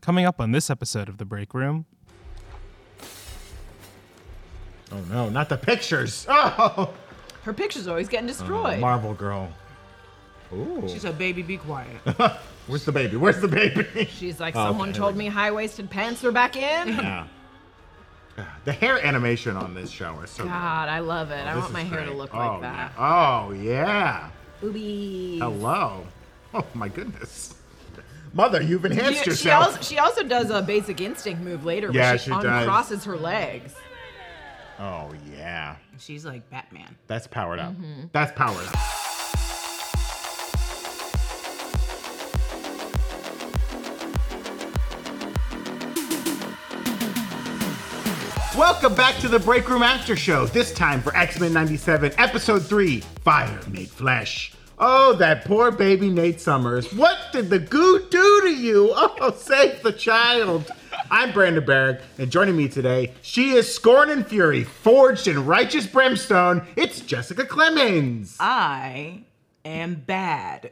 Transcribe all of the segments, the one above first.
Coming up on this episode of The Break Room. Oh no, not the pictures. Oh, Her picture's always getting destroyed. Marvel girl. Ooh. She said, baby, be quiet. Where's the baby? Where's the baby? She's like, someone told me high-waisted pants are back in. Yeah. The hair animation on this show is so good. God, I love it. I This want my is hair to great. look Oh, like that. Yeah. Oh, yeah. Boobies. Hello. Oh, my goodness. Mother, you've enhanced yourself. She also does a Basic Instinct move later Yeah, where she she does. uncrosses her legs. Oh, yeah. She's like Batman. That's powered up. Mm-hmm. That's powered up. Welcome back to the Break Room After Show, this time for X-Men 97, Episode 3, Fire Made Flesh. Oh, that poor baby Nate Summers. What did the goo do to you? Oh, save the child. I'm Brandon Barrick, and joining me today, she is Scorn and Fury, forged in righteous brimstone. It's Jessica Clemens. I am bad.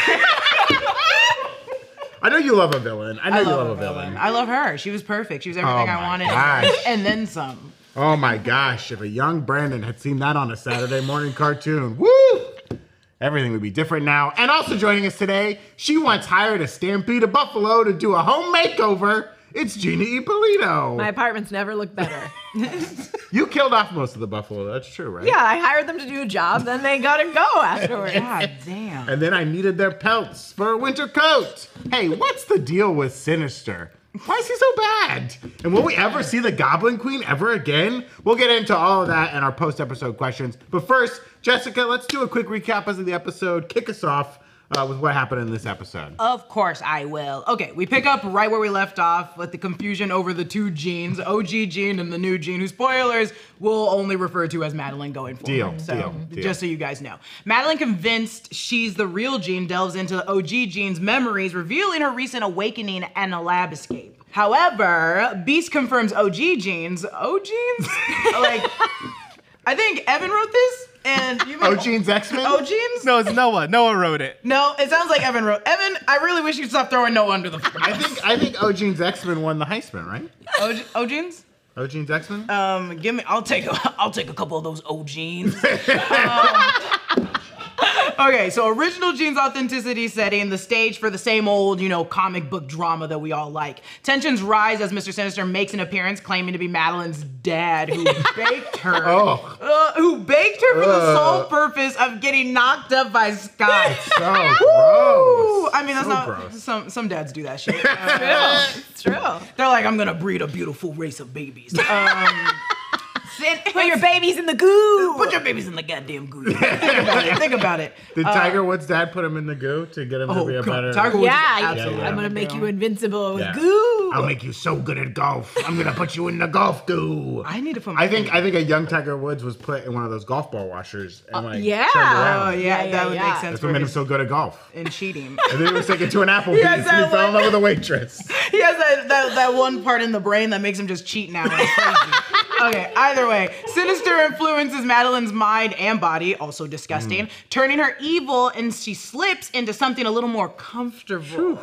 I know you love a villain. I know you love a villain. I love her. She was perfect. She was everything Oh I my wanted. gosh. And then some. Oh my gosh, if a young Brandon had seen that on a Saturday morning cartoon, woo! Everything would be different now. And also joining us today, she once hired a Stampede of Buffalo to do a home makeover. It's Gina Ippolito. My apartments never look better. You killed off most of the buffalo, that's true, right? Yeah, I hired them to do a job, then they gotta go afterwards. God damn. And then I needed their pelts for a winter coat. Hey, what's the deal with Sinister? Why is he so bad? And will we ever see the Goblin Queen ever again? We'll get into all of that in our post-episode questions. But first, Jessica, let's do a quick recap of the episode. Kick us off with what happened in this episode. Of course I will. Okay, we pick up right where we left off with the confusion over the two Jeans, OG Jean and the new Jean, who, spoilers, we'll only refer to as Madeline going forward. Deal. Just so you guys know. Madeline, convinced she's the real Jean, delves into OG Jean's memories, revealing her recent awakening and a lab escape. However, Beast confirms OG Jean's, like, I think Evan wrote this, and you may... O'Gene's X-Men? O'Gene's? No, it's Noah. Noah wrote it. No, it sounds like Evan wrote. Evan, I really wish you'd stop throwing no under the... I think O'Gene's X-Men won the Heisman, right? O'Gene's? O'Gene's X-Men? I'll take a couple of those O'Genes. Okay, so original Jean's authenticity setting the stage for the same old, comic book drama that we all like. Tensions rise as Mr. Sinister makes an appearance claiming to be Madeline's dad, who baked her. Who baked her for the sole purpose of getting knocked up by Scott. So gross. I mean, that's So not gross. some dads do that shit. It's true. They're like, I'm gonna breed a beautiful race of babies. Put your babies in the goo. Put your babies in the goddamn goo. Think about it. Did Tiger Woods' dad put him in the goo to get him to be a better... Tiger Woods Yeah, is absolutely I'm gonna make you invincible with Yeah. goo. I'll make you so good at golf. I'm gonna put you in the golf goo. I need to put my I think a young Tiger Woods was put in one of those golf ball washers and yeah. turned Oh around. yeah, Yeah, that would yeah. make sense That's for what made him his so good at golf. and cheating. And then he was taken to an Applebee's Yes, and he that fell in one. love with a waitress. He has that one part in the brain that makes him just cheat now. It's crazy. Okay, either way, Sinister influences Madeline's mind and body, also disgusting, turning her evil, and she slips into something a little more comfortable.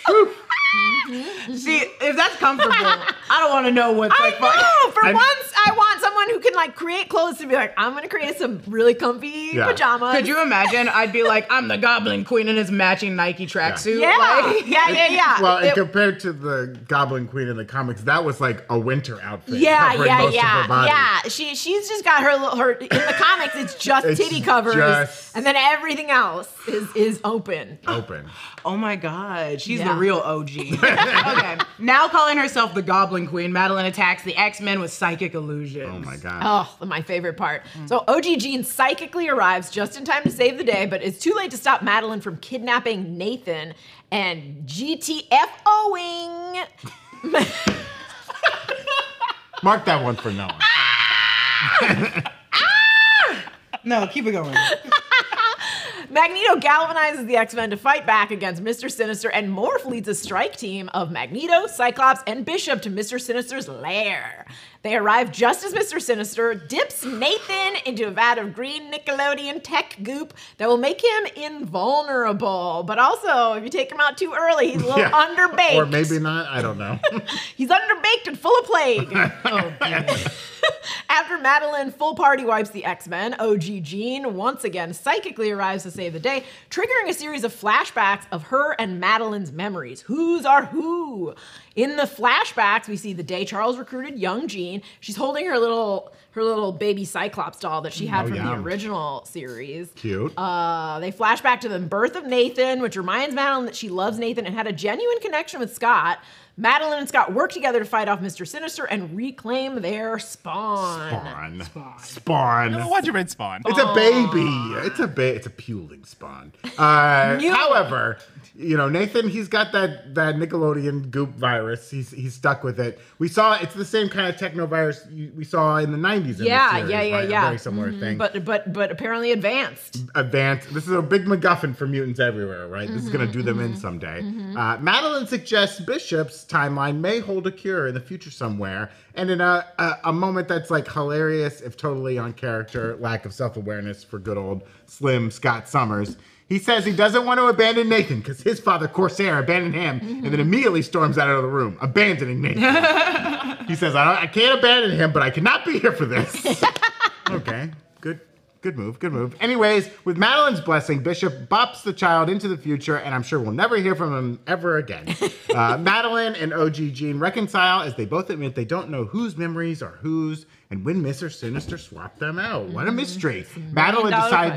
See, if that's comfortable, I don't want to know what's I like. know. For once, I want someone who can create clothes to be like, I'm gonna create some really comfy Yeah. pajamas. Could you imagine? I'd be like, I'm the Goblin Queen in his matching Nike tracksuit. Yeah. Like, Yeah. Well, and It- compared to the Goblin Queen in the comics, that was like a winter outfit. Yeah. covering most of her body. She's just got her in the comics. It's just It's titty covers, just- and then everything else is open. Open. oh my God, she's the Yeah. real OG. Okay, now calling herself the Goblin Queen, Madeline attacks the X-Men with psychic illusions. Oh my god. Oh, my favorite part. So OG Jean psychically arrives just in time to save the day, but it's too late to stop Madeline from kidnapping Nathan and GTFOing. Mark that one for Noah. No, keep it going. Magneto galvanizes the X-Men to fight back against Mr. Sinister, and Morph leads a strike team of Magneto, Cyclops, and Bishop to Mr. Sinister's lair. They arrive just as Mr. Sinister dips Nathan into a vat of green Nickelodeon tech goop that will make him invulnerable. But also, if you take him out too early, he's a little underbaked. Or maybe not. I don't know. He's underbaked and full of plague. After Madeline full party wipes the X-Men, OG Jean once again psychically arrives to save the day, triggering a series of flashbacks of her and Madeline's memories. Whose are who? In the flashbacks, we see the day Charles recruited young Jean. She's holding her little baby Cyclops doll that she had from the original series. Cute. They flash back to the birth of Nathan, which reminds Madeline that she loves Nathan and had a genuine connection with Scott. Madeline and Scott work together to fight off Mr. Sinister and reclaim their spawn. Spawn. Oh, why'd you read Spawn? It's a baby. It's a puling spawn. However, Nathan, he's got that Nickelodeon goop virus. He's stuck with it. We saw it's the same kind of techno virus we saw in the 90s. Yeah. A very similar thing. But apparently advanced. This is a big MacGuffin for mutants everywhere, right? This is going to do them in someday. Madeline suggests Bishop's timeline may hold a cure in the future somewhere. And in a moment that's like hilarious, if totally on character, lack of self-awareness for good old slim Scott Summers, he says he doesn't want to abandon Nathan because his father, Corsair, abandoned him and then immediately storms out of the room, abandoning Nathan. He says, I can't abandon him, but I cannot be here for this. Okay, good move. Anyways, with Madeline's blessing, Bishop bops the child into the future, and I'm sure we'll never hear from him ever again. Madeline and OG Jean reconcile as they both admit they don't know whose memories are whose, and when Mr. Sinister swapped them out. What a mystery. Madeline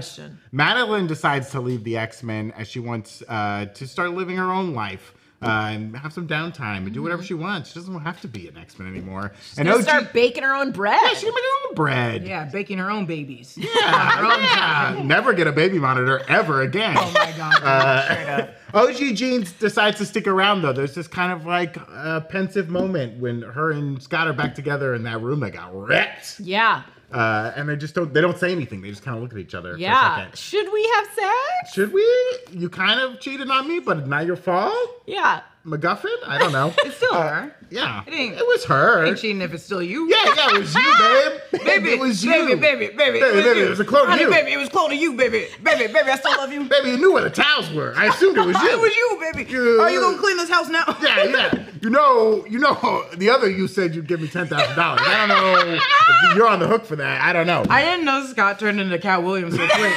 decides to leave the X-Men as she wants to start living her own life. And have some downtime and do whatever she wants. She doesn't have to be an X-Men anymore. She's gonna start baking her own bread. Yeah, she can make her own bread. Yeah, baking her own babies. Yeah. Never get a baby monitor ever again. Oh my God. Straight up. OG Jean decides to stick around, though. There's this kind of like pensive moment when her and Scott are back together in that room that got wrecked. Yeah. And they don't say anything. They just kind of look at each other for a second. Should we have sex? Should we? You kind of cheated on me, but not your fault? Yeah. MacGuffin? I don't know. It's still her. Yeah. It was her. Ain't cheating if it's still you. Yeah, it was you, babe. Baby, it was you. Baby, it was a clone of you. Baby, it was clone of you, baby. Baby, I still love you. Baby, you knew where the towels were. I assumed it was you. It was you, baby. Are you gonna clean this house now? Yeah. You know, the other you said you'd give me $10,000. I don't know if you're on the hook for that. I don't know. I didn't know Scott turned into Cat Williams so quick.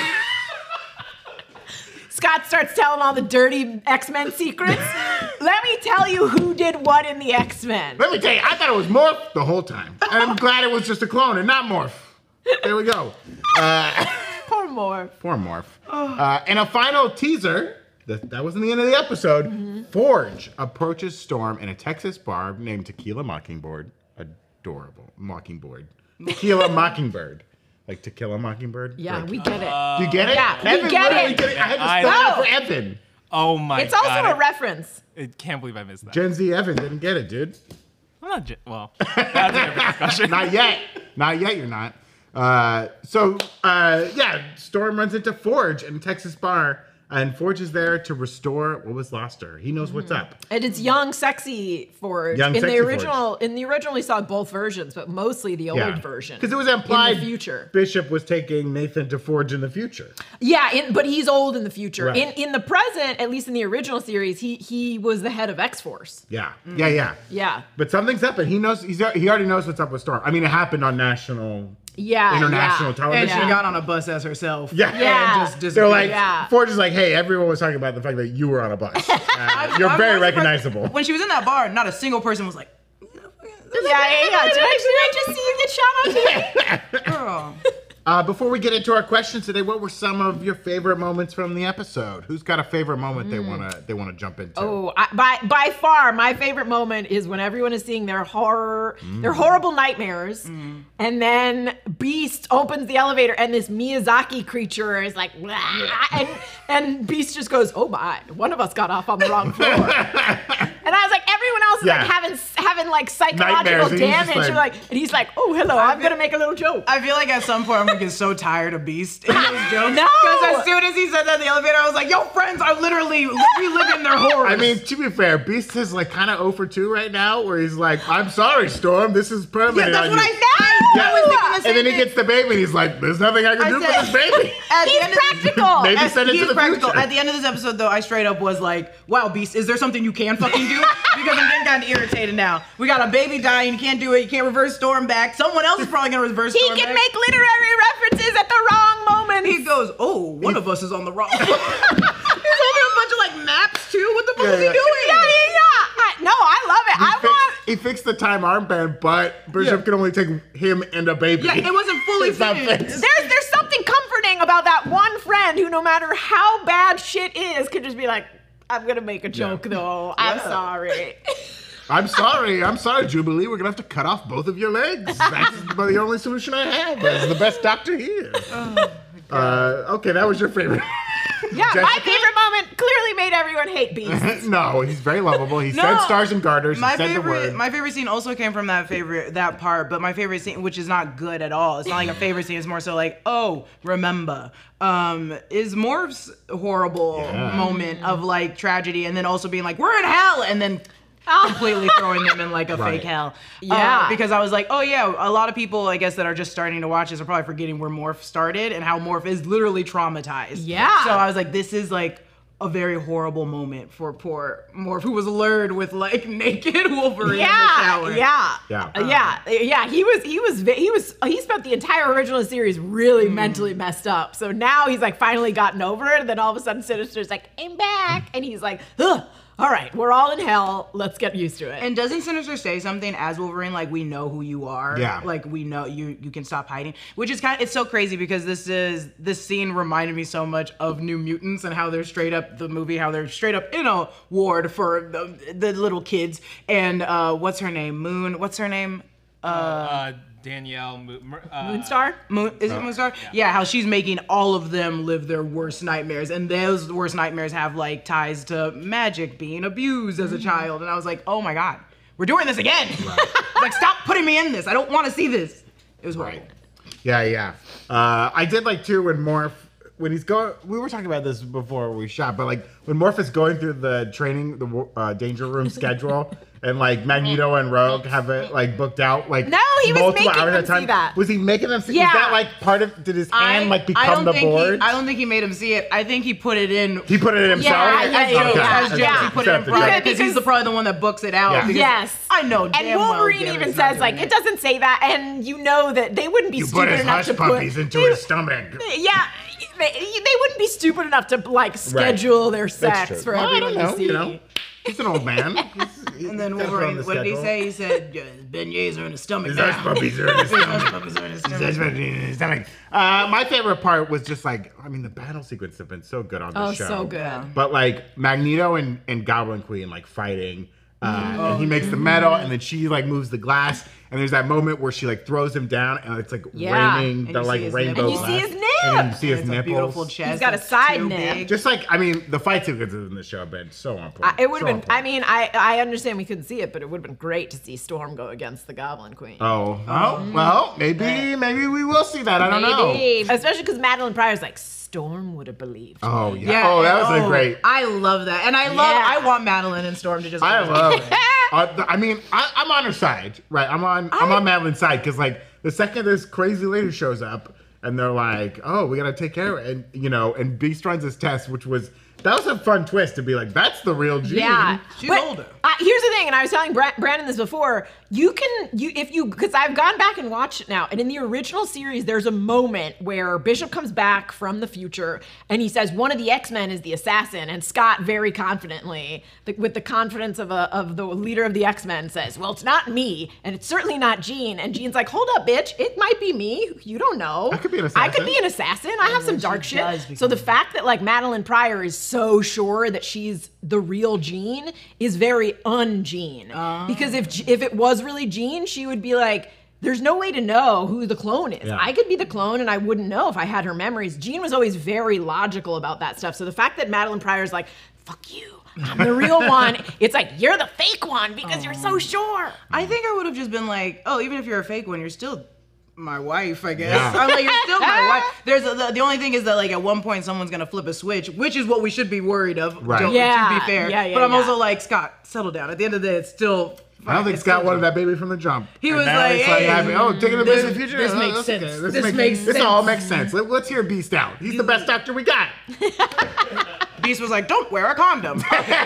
Scott starts telling all the dirty X-Men secrets. Let me tell you who did what in the X-Men. Let me tell you, I thought it was Morph the whole time. And I'm glad it was just a clone and not Morph. There we go. Poor Morph. Poor Morph. And a final teaser, that wasn't the end of the episode. Forge approaches Storm in a Texas bar named Tequila Mockingbird. Adorable. Mockingbird. Tequila Mockingbird. Like To Kill a Mockingbird? Yeah, like, we get it. You get it? Yeah, Evan we get literally it. get it. I had to spell it out for Evan. Oh my god. It's also a reference. I can't believe I missed that. Gen Z Evan didn't get it, dude. I'm not, well, that's a different discussion. Not yet. Not yet, you're not. Storm runs into Forge in a Texas bar, and Forge is there to restore what was lost to her. He knows what's up. And it's young, sexy Forge. In the original, we saw both versions, but mostly the old version. Because it was implied in the future. Bishop was taking Nathan to Forge in the future. Yeah, but he's old in the future. Right. In the present, at least in the original series, he was the head of X-Force. Yeah. Yeah. But something's up, and he knows. He already knows what's up with Storm. I mean, it happened on international television. And she got on a bus as herself. Yeah. And just they're like, Forge is like, hey, everyone was talking about the fact that you were on a bus. You're very recognizable. When she was in that bar, not a single person was like, Yeah. Did I just see you get shot on TV? girl. Before we get into our questions today, what were some of your favorite moments from the episode? Who's got a favorite moment they wanna jump into? Oh, by far, my favorite moment is when everyone is seeing their horrible nightmares, and then Beast opens the elevator, and this Miyazaki creature is like, and Beast just goes, "Oh my, one of us got off on the wrong floor," and I was like, everyone else is like having having like psychological Nightmares, and he's just damage. And he's like, oh, hello, I'm gonna make a little joke. I feel like at some point I'm gonna get so tired of Beast in those jokes. No! Because as soon as he said that in the elevator, I was like, yo, friends are literally reliving their horrors. I mean, to be fair, Beast is like kind of 0 for 2 right now, where he's like, I'm sorry, Storm, this is permanent. yeah, that's on what you. I said. I was thinking the same And then he thing. gets the baby, and he's like, there's nothing I can do for this baby. He's practical. Maybe send it He's to the practical. future. At the end of this episode, though, I straight up was like, wow, Beast, is there something you can fucking do? Because I'm getting kind of irritated now. We got a baby dying, you can't do it, you can't reverse Storm back. Someone else is probably gonna reverse He Storm can back. make literary references at the wrong moment. He goes, oh, one of us is on the wrong. He's holding a bunch of like maps too. What the fuck is he Yeah. doing? Yeah. No, I love it. He fixed the time armband, but Bishop can only take him and a baby. Yeah, it wasn't fully It's not finished. fixed. There's something comforting about that one friend who, no matter how bad shit is, could just be like, I'm gonna make a joke though. I'm sorry. I'm sorry, Jubilee. We're gonna have to cut off both of your legs. That's the only solution I have. As the best doctor here. Okay, that was your favorite. Yeah, my Jessica? favorite moment clearly made everyone hate Beast. No, he's very lovable. He No. said stars and garters. He My said the word. favorite scene also came from that part, but my favorite scene, which is not good at all. It's not like a favorite scene. It's more so like, oh, remember, is Morph's horrible moment of like tragedy, and then also being like, we're in hell, and then completely throwing them in like a Right. fake hell. Yeah. Because I was like, oh yeah, a lot of people, I guess, that are just starting to watch this are probably forgetting where Morph started and how Morph is literally traumatized. Yeah. So I was like, this is like a very horrible moment for poor Morph, who was lured with like naked Wolverine in the shower. Yeah. He spent the entire original series really mentally messed up. So now he's like finally gotten over it, and then all of a sudden Sinister's like, I'm back, and he's like, ugh. All right, we're all in hell. Let's get used to it. And doesn't Sinister say something as Wolverine, like, we know who you are? Yeah. Like, we know you can stop hiding. Which is it's so crazy because this scene reminded me so much of New Mutants and how they're straight up, the movie, how they're straight up in a ward for the little kids. And what's her name? Danielle Moonstar? Is it Moonstar? Yeah, how she's making all of them live their worst nightmares. And those worst nightmares have like ties to magic, being abused as a child. And I was like, oh my God, we're doing this again. Like, stop putting me in this. I don't want to see this. It was horrible. Yeah. I did like too when Morph, when he's going, we were talking about this before we shot, but like when Morph is going through the training, the danger room schedule, and like Magneto and Rogue have it like booked out like No, he was multiple making hours them at a time. see that. Was he making them see? Yeah. Is that like part of? Did his hand like become the board? I don't think he made him see it. I think he put it in. He put it in himself. Yeah, Okay. As jokes, yeah. he put it in Accepted, private because yeah. he's probably the one that books it out. Yeah. because Yes. I know. And damn Wolverine well even Garrett's not says, like, doing it doesn't say that, and you know that they wouldn't be You put stupid his enough hush to put... puppies into his stomach. Yeah, they wouldn't be stupid enough to, like, schedule their That's sex true. for Well, I everyone don't know, to see. you know. He's an old man. And then Wolverine, what did he say? He said, beignets are in his stomach His now. hush puppies are in his His stomach. hush puppies are in his His stomach. hush puppies are in his stomach. My favorite part was just like, I mean, the battle sequence have been so good on this show. Oh, so good. But like Magneto and Goblin Queen like fighting, and he makes the metal, and then she like moves the glass, and there's that moment where she like throws him down, and it's like Yeah. raining And the you like see his rainbow nipples. And you see glass. his And then you nip. see his It's a nipples. beautiful chest. He's got a that's side too nip. big. Just like, I mean, the fight sequences in the show have been so on point. It would So have on been, point. I mean, I understand we couldn't see it, but it would have been great to see Storm go against the Goblin Queen. Well, maybe we will see that. I don't know. Maybe. Especially because Madeline Pryor's like, Storm would have believed. Oh yeah. Yeah, Oh, that was a great. I love that, and I want Madeline and Storm to just. I love it. I mean, I'm on her side, right? I'm on Madeline's side because like the second this crazy lady shows up and they're like, oh, we gotta take care of it, and Beast runs this test, which was. That was a fun twist to be like, that's the real Jean. Yeah, She's but, older. Here's the thing, and I was telling Brandon this before. Because I've gone back and watched it now, and in the original series, there's a moment where Bishop comes back from the future, and he says one of the X-Men is the assassin, and Scott very confidently, with the confidence of the leader of the X-Men, says, well, it's not me, and it's certainly not Jean. And Jean's like, hold up, bitch, it might be me. You don't know. I could be an I could assassin. be an assassin. I have some dark shit. does So the become- fact that like Madeline Pryor is so sure that she's the real Jean is very un-Jean. Because if it was really Jean, she would be like, there's no way to know who the clone is. Yeah. I could be the clone and I wouldn't know if I had her memories. Jean was always very logical about that stuff. So the fact that Madeline Pryor's like, fuck you, I'm the real one. It's like, you're the fake one because you're so sure. I think I would have just been like, oh, even if you're a fake one, you're still my wife, I guess. Yeah. I'm like, you're still my wife. The only thing is that like at one point someone's gonna flip a switch, which is what we should be worried of. Right. To Yeah, be fair. yeah, but I'm yeah. also like, Scott, settle down. At the end of the day, it's still. I don't think it's Scott still- wanted that baby from the jump. He And was now like, it's hey, happy. Oh, taking a baby in the future. this Oh, makes that's sense. okay. This makes This all sense. makes sense. Let's hear Beast out. He's the best doctor we got. Beast was like, don't wear a condom.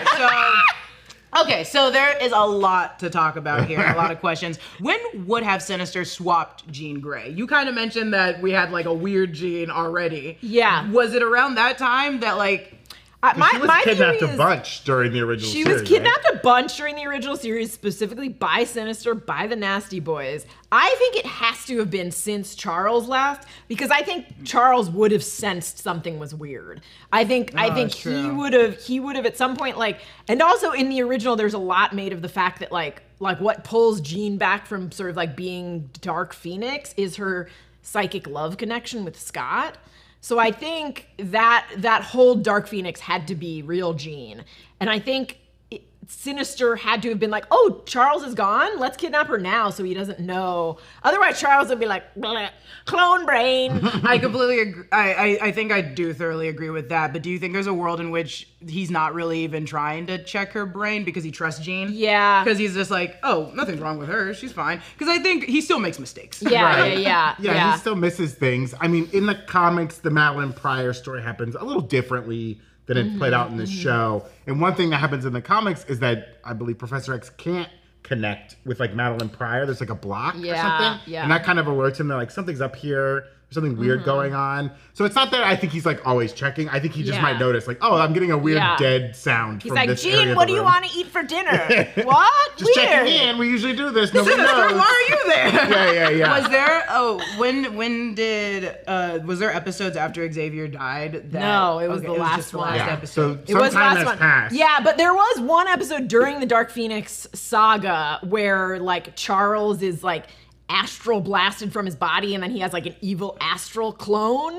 Okay, so there is a lot to talk about here, a lot of questions. When would have Sinister swapped Jean Grey? You kind of mentioned that we had like a weird Jean already. Yeah. Was it around that time that like, She was kidnapped theory a is- bunch during the original She series. was kidnapped a bunch during the original series, specifically by Sinister, by the Nasty Boys. I think it has to have been since Charles left, because I think Charles would have sensed something was weird. I think that's he true. would have at some point and also in the original, there's a lot made of the fact that like what pulls Jean back from sort of like being Dark Phoenix is her psychic love connection with Scott. So I think that whole Dark Phoenix had to be real Jean. And I think Sinister had to have been like, oh, Charles is gone? Let's kidnap her now so he doesn't know. Otherwise, Charles would be like, bleh, clone brain. I completely agree. I think I do thoroughly agree with that, but do you think there's a world in which he's not really even trying to check her brain because he trusts Jean? Yeah. Because he's just like, oh, nothing's wrong with her. She's fine. Because I think he still makes mistakes. Yeah, Right. yeah. He still misses things. I mean, in the comics, the Madeline Pryor story happens a little differently than it played out in the show. And one thing that happens in the comics is that I believe Professor X can't connect with like Madeline Pryor. There's like a block or Yeah, something. yeah. And that kind of alerts him that like something's up here. There's something weird going on. So it's not that I think he's like always checking. I think he just Yeah. might notice like, oh, I'm getting a weird Yeah. dead sound He's from like, this area Jean, of what the do you room." want to eat for dinner? What? Just Weird. checking in. We usually do this. Nobody Sinister, knows. why are you there? Yeah. Was there when did was there episodes after Xavier died? No, it was okay, the last just the one. last Yeah. episode. So some time has passed. Yeah, but there was one episode during the Dark Phoenix saga where like Charles is like astral blasted from his body, and then he has like an evil astral clone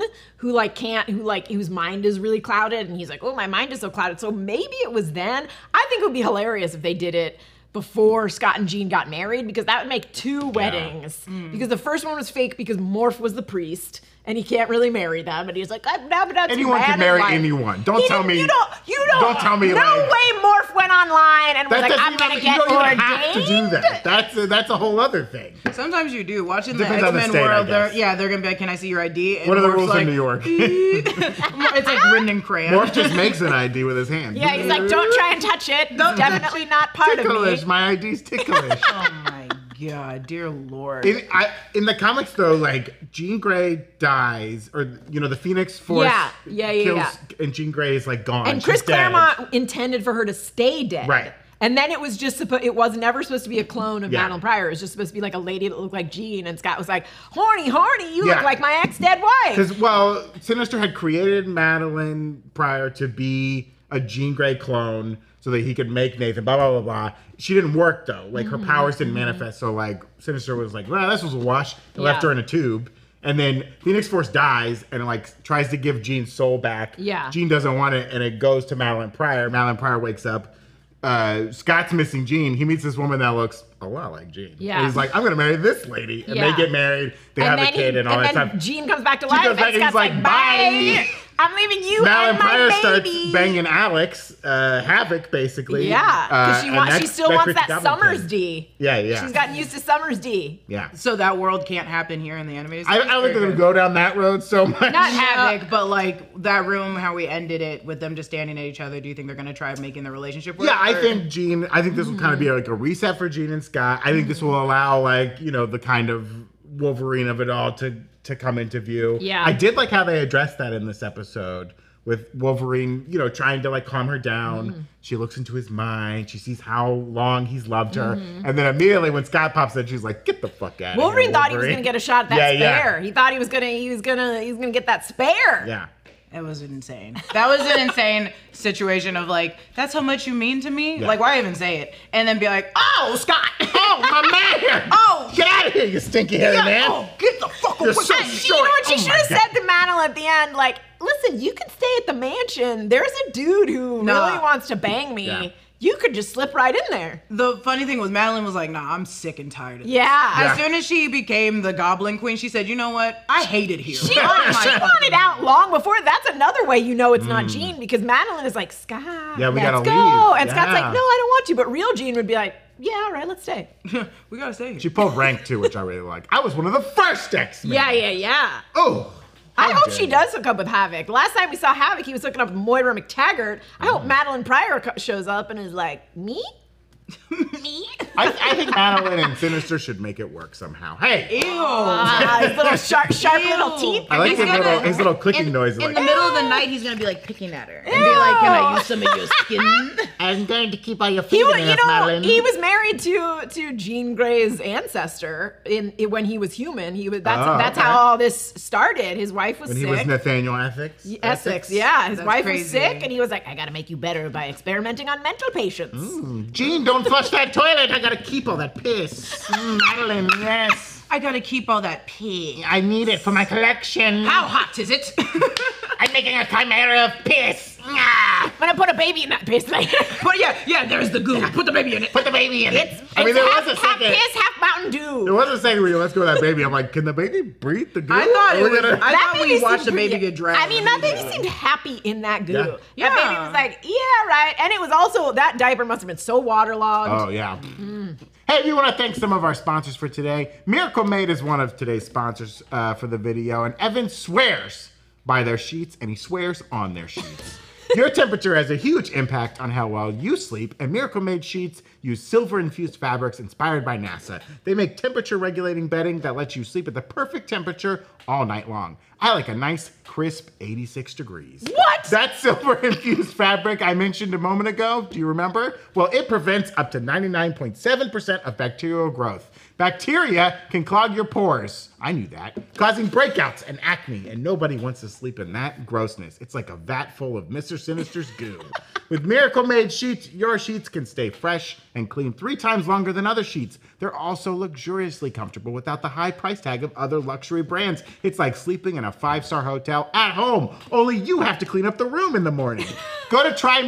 whose mind is really clouded, and he's like, oh, my mind is so clouded. So maybe it was then. I think it would be hilarious if they did it before Scott and Jean got married, because that would make two weddings. Because the first one was fake because Morph was the priest and he can't really marry them, and he's like, I'm not Anyone can marry anyone. Don't tell me. You don't. Don't tell me, No like- way Morph went online and was like, doesn't I'm even- gonna get you don't ordained. even have to do that. That's a whole other thing. Sometimes you do. Watching the Depends on the X-Men state, I world, guess. they're gonna be like, can I see your ID? And What are the Morph's rules like, in New York? It's like written in crayon. Morph just makes an ID with his hand. Yeah, he's like, don't try and touch it. Definitely not part of ticklish. me. My ID's ticklish. Oh my god, dear lord. In the comics, though, like Jean Grey dies, or the Phoenix Force kills, and Jean Grey is like gone. And She's Chris dead. Claremont intended for her to stay dead. Right. And then it was just it was never supposed to be a clone of Yeah. Madeline Pryor. It was just supposed to be like a lady that looked like Jean. And Scott was like, horny, you Yeah. look like my ex-dead wife. Because, Sinister had created Madeline Pryor to be a Jean Grey clone so that he could make Nathan, blah, blah, blah, blah. She didn't work, though. Like, her powers didn't manifest. So, like, Sinister was like, well, this was a wash. And left Yeah. her in a tube. And then Phoenix Force dies and, like, tries to give Jean's soul back. Yeah. Jean doesn't want it, and it goes to Madeline Pryor. Madeline Pryor wakes up. Scott's missing Jean. He meets this woman that looks a lot like Jean. Yeah. And he's like, I'm going to marry this lady. And Yeah. they get married. They have a kid and all that stuff. Jean comes back to She life, goes back and and Scott's he's like, like, bye. bye. I'm leaving you Madeline and my Pryor baby. starts banging Alex, Havoc, basically. Yeah, because and she still wants creates that Goblin Summers King. D. Yeah. She's gotten used to Summers D. Yeah. So that world can't happen here in the animated I series? don't think they're going to go down that road so much. Not Havoc, but like that room, how we ended it with them just standing at each other. Do you think they're gonna try making the relationship work? Yeah, I or- think this will kind of be like a reset for Jean and Scott. I think this will allow the kind of Wolverine of it all to come into view. Yeah. I did like how they addressed that in this episode with Wolverine, trying to like calm her down. She looks into his mind. She sees how long he's loved her. And then immediately when Scott pops in, she's like, get the fuck out of here, Wolverine thought he was gonna get a shot at that Yeah, spare. He thought he was gonna get that spare. Yeah. It was insane. That was an insane situation of like, that's how much you mean to me? Yeah. Like, why even say it? And then be like, oh, Scott! Oh, my man! Oh! Get out of here, you stinky hairy man! Oh, get the fuck You're away so from me. short. You know what she Oh should my have God. said to Madeline at the end? Like, listen, listen, you can stay at the mansion. There's a dude who really wants to bang me. Yeah. You could just slip right in there. The funny thing was Madeline was like, nah, I'm sick and tired of this. Yeah. As soon as she became the Goblin Queen, she said, you know what? I hate it here. She wanted out long before. That's another way you know it's not Jean, because Madeline is like, Scott, Yeah, we gotta let's go. leave. And Scott's Yeah. like, no, I don't want to. But real Jean would be like, yeah, all right, let's stay. We gotta stay here. She pulled rank too, which I really like. I was one of the first X-Men. Yeah. Oh. I hope dare she you. does hook up with Havoc. Last time we saw Havoc, he was hooking up with Moira McTaggart. I hope Madeline Pryor shows up and is like, me? Me? I think Madeline and Sinister should make it work somehow. Hey. Ew. His little sharp Ew. little teeth. I like He's his little clicking noise. In Like, the middle of the night, he's gonna be like picking at her and be like, "Can I use some of your skin?" I'm going to keep all your He was, fingernails, Madeline. he was married to Jean Grey's ancestor when he was human. That's how all this started. His wife was when sick. he was Nathaniel Essex. Essex, yeah. His That's wife crazy. was sick, and he was like, I gotta make you better by experimenting on mental patients. Gene, don't flush that toilet. I gotta keep all that piss. Madeline, yes. I gotta keep all that pee. I need it for my collection. How hot is it? I'm making a chimera of piss. I'm gonna put a baby in that piss later. But yeah, there's the goo. Put the baby in it. Put the baby in it. It's I mean, there half, was a half second. piss, half Mountain Dew. There was a second where you let's go with that baby. I'm like, can the baby breathe the goo? I thought Are we gonna- I thought we baby watched the seemed baby pretty- get drowned. I mean, that baby seemed happy in that goo. Yeah. That baby was like, yeah, right. And it was also, that diaper must have been so waterlogged. Oh, yeah. Hey, we want to thank some of our sponsors for today. Miracle Made is one of today's sponsors for the video, and Evan swears by their sheets, and he swears on their sheets. Your temperature has a huge impact on how well you sleep, and Miracle Made sheets use silver-infused fabrics inspired by NASA. They make temperature-regulating bedding that lets you sleep at the perfect temperature all night long. I like a nice, crisp 86 degrees. What? That silver-infused fabric I mentioned a moment ago, do you remember? Well, it prevents up to 99.7% of bacterial growth. Bacteria can clog your pores, I knew that, causing breakouts and acne, and nobody wants to sleep in that grossness. It's like a vat full of Mr. Sinister's goo. With Miracle Made sheets, your sheets can stay fresh and clean 3 times longer than other sheets. They're also luxuriously comfortable without the high price tag of other luxury brands. It's like sleeping in a 5-star hotel at home, only you have to clean up the room in the morning. Go to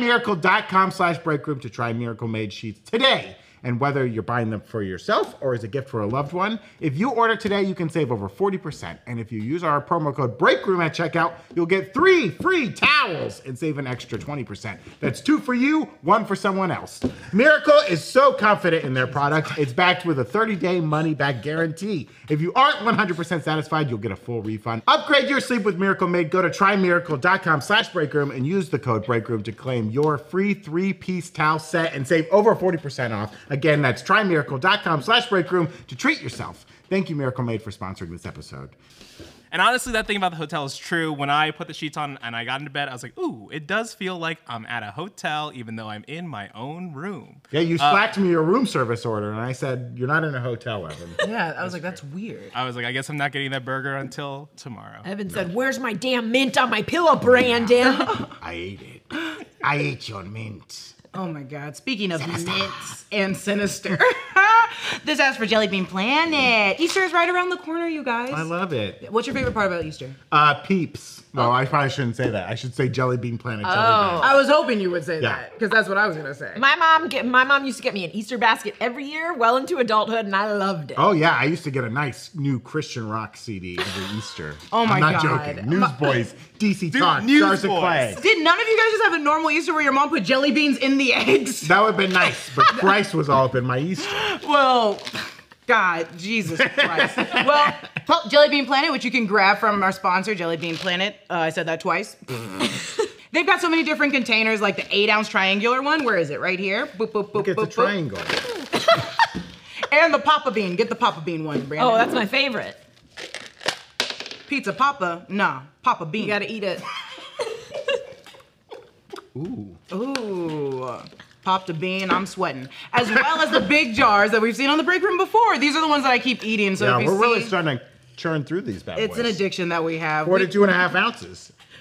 trymiracle.com/breakroom to try Miracle Made sheets today. And whether you're buying them for yourself or as a gift for a loved one, if you order today, you can save over 40%. And if you use our promo code BREAKROOM at checkout, you'll get 3 free towels and save an extra 20%. That's 2 for you, 1 for someone else. Miracle is so confident in their product, it's backed with a 30-day money-back guarantee. If you aren't 100% satisfied, you'll get a full refund. Upgrade your sleep with Miracle Made. Go to trymiracle.com/breakroom and use the code BREAKROOM to claim your free 3-piece towel set and save over 40% off. Again, that's trymiracle.com/breakroom to treat yourself. Thank you, Miracle Made, for sponsoring this episode. And honestly, that thing about the hotel is true. When I put the sheets on and I got into bed, I was like, ooh, it does feel like I'm at a hotel, even though I'm in my own room. Yeah, you slacked me your room service order, and I said, you're not in a hotel, Evan. Yeah, I was like, that's weird. I was like, I guess I'm not getting that burger until tomorrow. Evan said, where's my damn mint on my pillow, Brandon? I ate it. I ate your mint. Oh my God. Speaking of mints and Sinister, this asks for Jelly Bean Planet. Easter is right around the corner, you guys. I love it. What's your favorite part about Easter? Peeps. No, I probably shouldn't say that. I should say Jelly Bean Planet. Jelly Bean. I was hoping you would say Yeah. that, because that's what I was going to say. My mom used to get me an Easter basket every year, well into adulthood, and I loved it. Oh, yeah. I used to get a nice new Christian rock CD every Easter. Oh, my I'm not God. joking. Newsboys, DC Talk, Stars of Newsboys. Clay. Did none of you guys just have a normal Easter where your mom put jelly beans in the eggs? That would have been nice, but Christ was all up in my Easter. Well, God, Jesus Christ. Well, Jelly Bean Planet, which you can grab from our sponsor, Jelly Bean Planet. I said that twice. They've got so many different containers, like the 8-ounce triangular one. Where is it? Right here. Boop, boop, boop, Look at boop, the triangle. boop. And the Papa Bean. Get the Papa Bean one, Brandon. Oh, that's my favorite. Pizza Papa. Nah, Papa Bean. You gotta eat it. Ooh. Popped a bean, I'm sweating. As well as the big jars that we've seen on the break room before. These are the ones that I keep eating. So Yeah, if you we're really see, starting to churn through these bad it's boys. an addiction that we have. 42.5 ounces.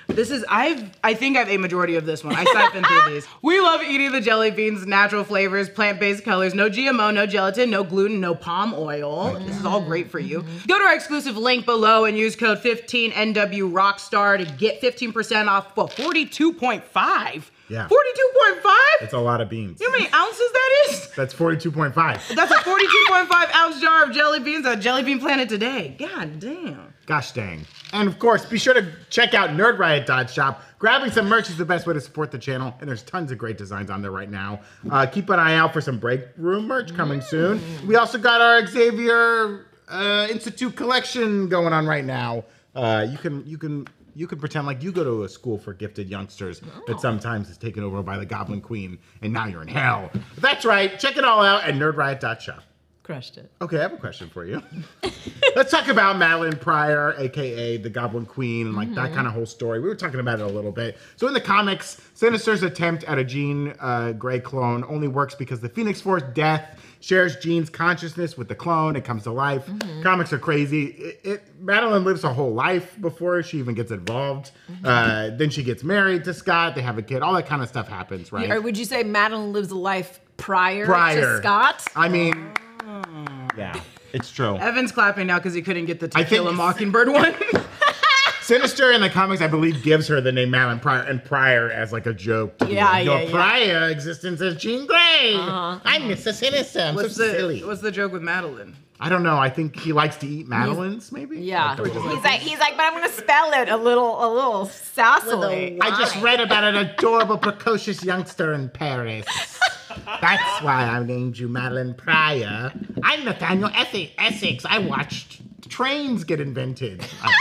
I think I've ate majority of this one. I siphoned through these. We love eating the jelly beans, natural flavors, plant-based colors, no GMO, no gelatin, no gluten, no palm oil. This is all great for you. Go to our exclusive link below and use code 15NWRockstar to get 15% off for 42.5. Yeah. 42.5? It's a lot of beans. You know how many ounces that is? That's 42.5. That's a 42.5 ounce jar of jelly beans at Jelly Bean Planet today. God damn. Gosh dang. And of course, be sure to check out nerdriot.shop. Grabbing some merch is the best way to support the channel, and there's tons of great designs on there right now. Keep an eye out for some break room merch coming soon. We also got our Xavier Institute collection going on right now. You can pretend like you go to a school for gifted youngsters that sometimes is taken over by the Goblin Queen, and now you're in hell. That's right. Check it all out at nerdriot.shop. Crushed it. Okay, I have a question for you. Let's talk about Madeline Pryor, aka the Goblin Queen, and like that kind of whole story. We were talking about it a little bit. So in the comics, Sinister's attempt at a Jean Grey clone only works because the Phoenix Force death shares Jean's consciousness with the clone. It comes to life. Comics are crazy. Madeline lives a whole life before she even gets involved. Then she gets married to Scott. They have a kid. All that kind of stuff happens, right? Or would you say Madeline lives a life prior to Scott? I mean, yeah, it's true. Evan's clapping now because he couldn't get the To I Kill a think- Mockingbird one. Sinister in the comics, I believe, gives her the name Madeline Pryor, and Pryor as like a joke. To your prior existence as Jean Grey. I'm Mr. Sinister. I'm so silly. What's the joke with Madeline? I don't know. I think he likes to eat Madeleines, maybe. Yeah. Like the little- He's like, but I'm gonna spell it a little sassily. I just read about an adorable, precocious youngster in Paris. That's why I named you Madeline Pryor. I'm Nathaniel Essex. I watched trains get invented.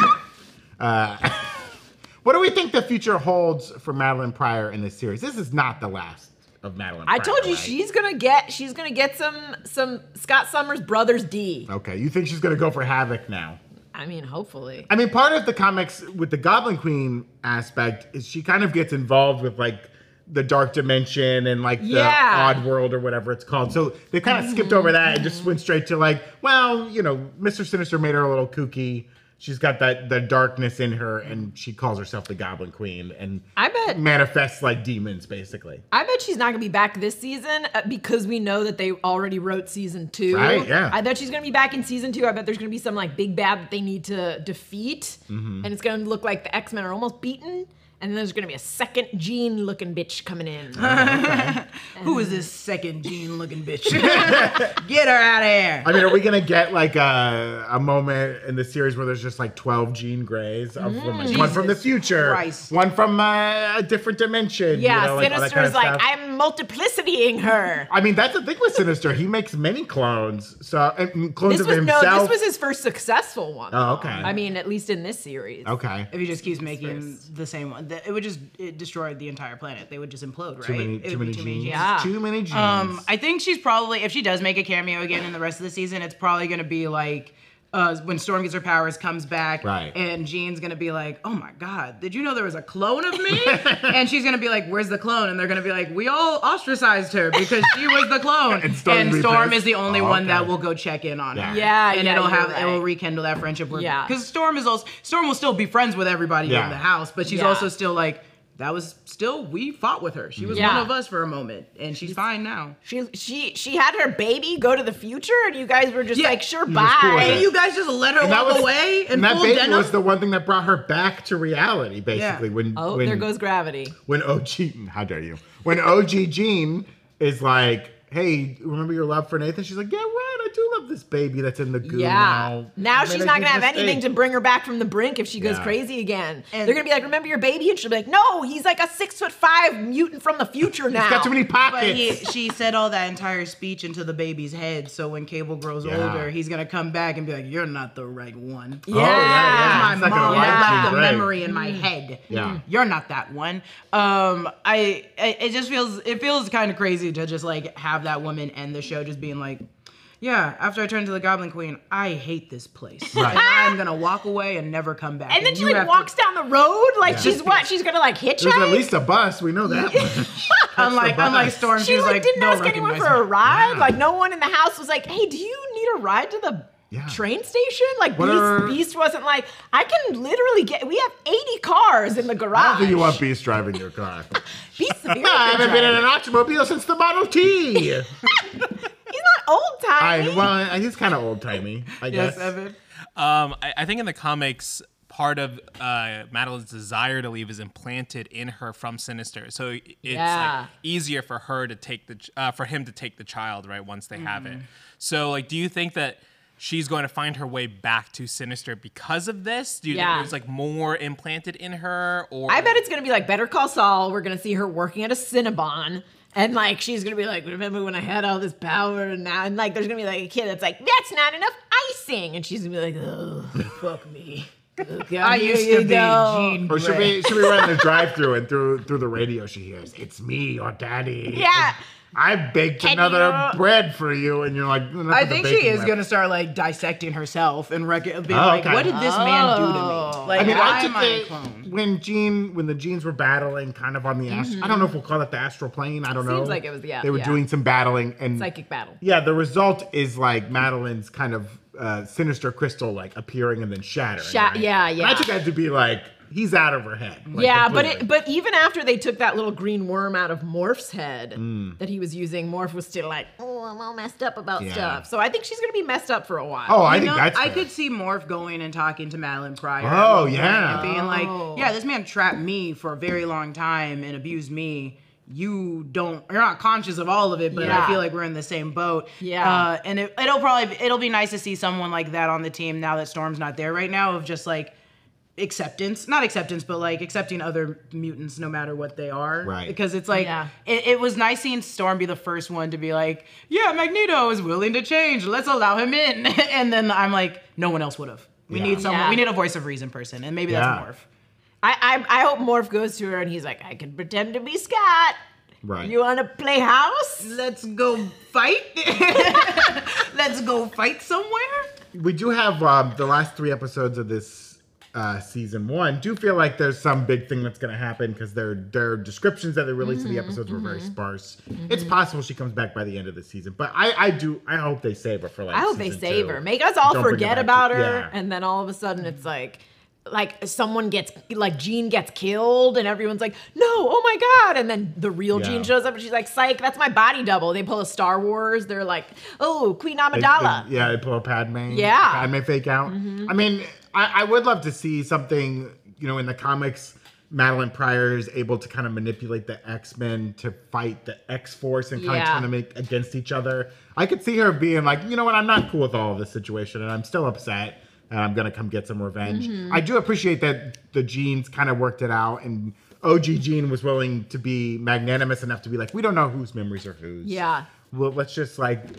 What do we think the future holds for Madeline Pryor in this series? This is not the last of Madeline Pryor. I told you right? she's gonna get some Scott Summers Brothers D. Okay, you think she's gonna go for Havoc now? I mean, hopefully. I mean, part of the comics with the Goblin Queen aspect is she kind of gets involved with like the dark dimension and like the odd world or whatever it's called. So they kind of skipped over that and just went straight to like, well, you know, Mr. Sinister made her a little kooky. She's got the darkness in her, and she calls herself the Goblin Queen, and I bet manifests like demons, basically. I bet she's not gonna be back this season because we know that they already wrote season 2. Right, yeah. I bet she's gonna be back in season 2. I bet there's gonna be some like big bad that they need to defeat, and it's gonna look like the X-Men are almost beaten. And then there's gonna be a second Jean-looking bitch coming in. Who is this second Jean-looking bitch? Get her out of here. I mean, are we gonna get like a moment in the series where there's just like 12 Jean Greys, one from the future, Christ. one from a different dimension? Yeah, you know, like all that Sinister's kind of like, stuff? I'm multiplicitying her. I mean, that's the thing with Sinister. He makes many clones, and clones of This himself. was his first successful one. Oh, okay. I mean, at least in this series. Okay. If he just keeps making the same one, it destroy the entire planet. They would just implode, right? Too many It would be genes. Yeah. Too many genes. I think she's probably, if she does make a cameo again in the rest of the season, it's probably gonna be like when Storm gets her powers, comes back, Right. and Jean's gonna be like, "Oh my God, did you know there was a clone of me?" And she's gonna be like, "Where's the clone?" And they're gonna be like, "We all ostracized her because she was the clone." And Storm Storm is the only Oh, one that okay. will go check in on her. Yeah, and yeah, it'll you're have right. it will rekindle that friendship. Yeah. Because Storm will still be friends with everybody Yeah. in the house, but she's Yeah. also still like. We fought with her. She was Yeah. one of us for a moment, and she's fine now. She had her baby go to the future, and you guys were just Yeah. like, sure, cool with it. bye. And you guys just let her And that walk was- away and that full baby denim? was the one thing that brought her back to reality, basically. Yeah. Oh, when there goes gravity. when OG, how dare you? When OG Jean is like, hey, remember your love for Nathan? She's like, yeah, right, I do love this baby that's in the goo Yeah. Now I made she's a not huge gonna have anything mistake. to bring her back from the brink if she goes Yeah. crazy again. And- They're gonna be like, remember your baby? And she'll be like, no, he's like a 6'5" mutant from the future now. He's got too many But pockets. she said all that entire speech into the baby's head, so when Cable grows Yeah. older, he's gonna come back and be like, "You're not the right one." Yeah. Oh, yeah. My It's like a mom light left Jean the Grey. memory in my head. Yeah. You're not that one. It just feels kind of crazy to just like have that woman end the show just being like, yeah, after I turned to the Goblin Queen, I hate this place. Right. And I'm gonna walk away and never come back. And then she you like have to- walks down the road like Yeah. she's what? She's gonna like hitchhike? There's at least a bus. We know that much. unlike bus. Storm, She was like like, didn't "Don't ask anyone for recognize a me." ride. Yeah. Like no one in the house was like, hey, do you need a ride to the train station? Like What Beast wasn't like, I can literally we have 80 cars in the garage. I don't think you want Beast driving your car. Beast's a very I haven't good been in driver. an automobile since the Model T. He's not old timey. Well, he's kind of old timey, I guess. Yes, Evan. I think in the comics, part of Madeline's desire to leave is implanted in her from Sinister, so it's like easier for her to take for him to take the child, right, once they have it. So, like, do you think that she's going to find her way back to Sinister because of this? Do you think there's like more implanted in her? Or I bet it's gonna be like Better Call Saul. We're gonna see her working at a Cinnabon. And like she's gonna be like, remember when I had all this power and now, and like there's gonna be like a kid that's like, that's not enough icing, and she's gonna be like, oh, fuck me. Okay, I here used you to be go. Jean Or should Grey. we run the drive-through and through the radio she hears, "It's me, your daddy. Yeah. I baked Can another you- bread for you," and you're like, "Enough I of the think she baking is left." gonna start like dissecting herself and being Oh, like, okay. what did this man do to me? Like, I mean, why I am took I a the, clone? when the Genes were battling kind of on the I don't know if we'll call it the astral plane. I don't know. Seems like it was, They were doing some battling and Psychic battle. Yeah, the result is like Madeline's kind of sinister crystal like appearing and then shattering. right? Yeah. And I took that to be like he's out of her head. Like, Yeah, completely. but even after they took that little green worm out of Morph's head Mm. that he was using, Morph was still like, oh, I'm all messed up about Yeah. stuff. So I think she's gonna be messed up for a while. Oh, I You think know, that's I fair. could see Morph going and talking to Madeline Pryor. Oh, at one point yeah. and being like, Oh. yeah, this man trapped me for a very long time and abused me. You're not conscious of all of it, but Yeah. I feel like we're in the same boat. Yeah. And it'll be nice to see someone like that on the team now that Storm's not there right now, of just like not acceptance, but like accepting other mutants no matter what they are. Right. Because it's like, Yeah. it was nice seeing Storm be the first one to be like, yeah, Magneto is willing to change. Let's allow him in. And then I'm like, no one else would have. We Yeah. need someone. Yeah. We need a voice of reason person, and maybe Yeah. that's Morph. I hope Morph goes to her and he's like, I can pretend to be Scott. Right. You want to play house? Let's go fight. Let's go fight somewhere. We do have the last 3 episodes of this season 1 do feel like there's some big thing that's going to happen because their descriptions that they released of the episodes were very sparse. It's possible she comes back by the end of the season, but I hope they save her for like I hope they season save 2. her. Make us all Don't bring forget her back about to- her, yeah. and then all of a sudden it's like someone gets, like Jean gets killed, and everyone's like, no, oh my God. And then the real Yeah. Jean shows up, and she's like, psych, that's my body double. They pull a Star Wars. They're like, oh, Queen Amidala. They pull a Padme. Yeah. Padme fake out. I mean, I would love to see something, in the comics, Madeline Pryor is able to kind of manipulate the X-Men to fight the X-Force and kind of Yeah. trying to make against each other. I could see her being like, you know what, I'm not cool with all of this situation and I'm still upset and I'm going to come get some revenge. I do appreciate that the Genes kind of worked it out and OG Jean was willing to be magnanimous enough to be like, we don't know whose memories are whose. Yeah. Well, let's just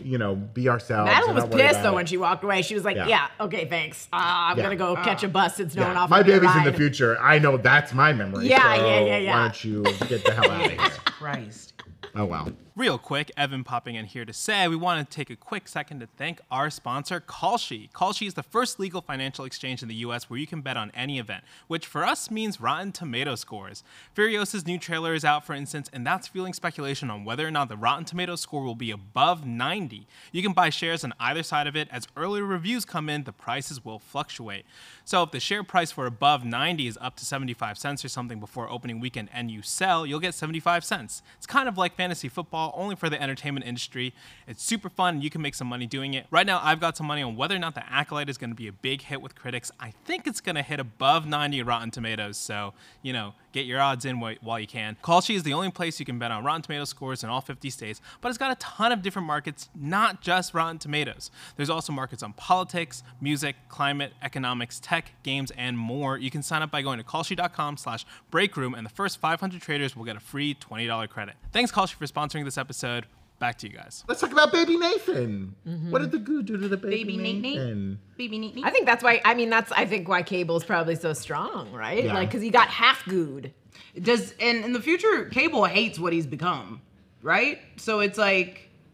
be ourselves. Madeline and was not worry pissed about though it. when she walked away. She was like, Yeah. yeah, okay, thanks. I'm Yeah. gonna go catch a bus since no one offered My me a baby's in the ride. future. I know that's my memory. Yeah, so yeah. Why don't you get the hell out of here? Christ. Oh, well. Real quick, Evan popping in here to say we want to take a quick second to thank our sponsor, Kalshi. Kalshi is the first legal financial exchange in the US where you can bet on any event, which for us means Rotten Tomato scores. Furiosa's new trailer is out, for instance, and that's fueling speculation on whether or not the Rotten Tomato score will be above 90. You can buy shares on either side of it. As earlier reviews come in, the prices will fluctuate. So if the share price for above 90 is up to 75 cents or something before opening weekend and you sell, you'll get 75 cents. It's kind of like fantasy football, only for the entertainment industry. It's super fun and you can make some money doing it. Right now, I've got some money on whether or not the Acolyte is going to be a big hit with critics. I think it's going to hit above 90 Rotten Tomatoes, so, get your odds in while you can. Kalshi is the only place you can bet on Rotten Tomato scores in all 50 states, but it's got a ton of different markets, not just Rotten Tomatoes. There's also markets on politics, music, climate, economics, tech, games, and more. You can sign up by going to kalshi.com/breakroom, and the first 500 traders will get a free $20 credit. Thanks, Kalshi, for sponsoring this episode. Back to you guys. Let's talk about Baby Nathan. What did the goo do to the baby, Baby Nate. Nathan? Baby neat. I think that's why. I think why Cable's probably so strong, right? Yeah. Like, because he got half gooed. And in the future, Cable hates what he's become, right? So it's like,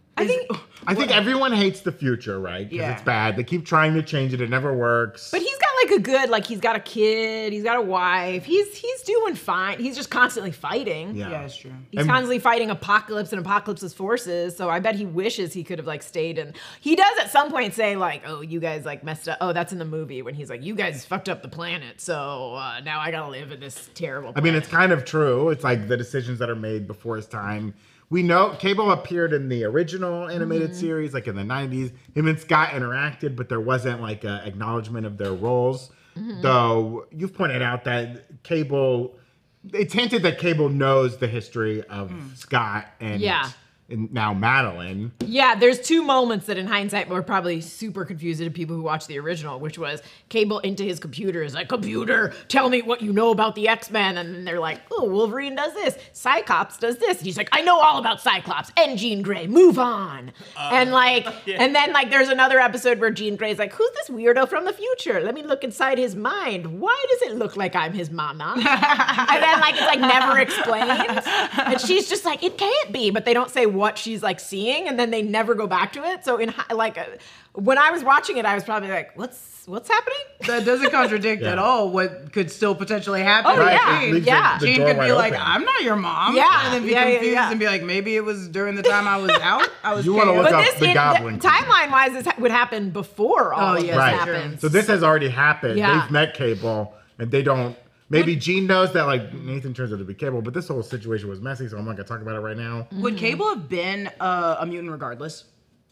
I think everyone hates the future, right? Because Yeah. it's bad. They keep trying to change it. It never works. But he's got like a good, like he's got a kid, he's got a wife, he's doing fine. He's just constantly fighting. Yeah, it's true. He's constantly fighting Apocalypse and Apocalypse's forces, so I bet he wishes he could have like stayed in. He does at some point say like, "Oh, you guys like messed up." Oh, that's in the movie when he's like, "You guys fucked up the planet, so now I gotta live in this terrible." I mean, it's kind of true. It's like the decisions that are made before his time. We know Cable appeared in the original animated series, like in the 90s. Him and Scott interacted, but there wasn't like an acknowledgement of their roles. Though you've pointed out that Cable, it's hinted that Cable knows the history of Scott and now Madeline. Yeah, there's two moments that in hindsight were probably super confusing to people who watched the original, which was Cable into his computer is like, "Computer, tell me what you know about the X-Men." And then they're like, "Oh, Wolverine does this. Cyclops does this." And he's like, "I know all about Cyclops and Jean Grey. Move on." And like, and then like there's another episode where Jean Grey's like, "Who's this weirdo from the future? Let me look inside his mind. Why does it look like I'm his mama?" And then like it's like never explained. And she's just like, "It can't be," but they don't say what she's like seeing, and then they never go back to it. So in like when I was watching it, I was probably like, what's happening? That doesn't contradict at all what could still potentially happen. Oh, Right, yeah, it leaves yeah. the Jean door could wide be like, open. "I'm not your mom." Yeah, And then be yeah, yeah, confused yeah. and be like, maybe it was during the time I was out. I was You wanna scared. look But up this the Goblin King. timeline wise, this would happen before all of yeah, this Right. happens. So this has already happened. Yeah. They've met Cable, and they don't. Maybe Jean knows that like Nathan turns out to be Cable, but this whole situation was messy, so I'm not gonna talk about it right now. Would Cable have been a mutant regardless?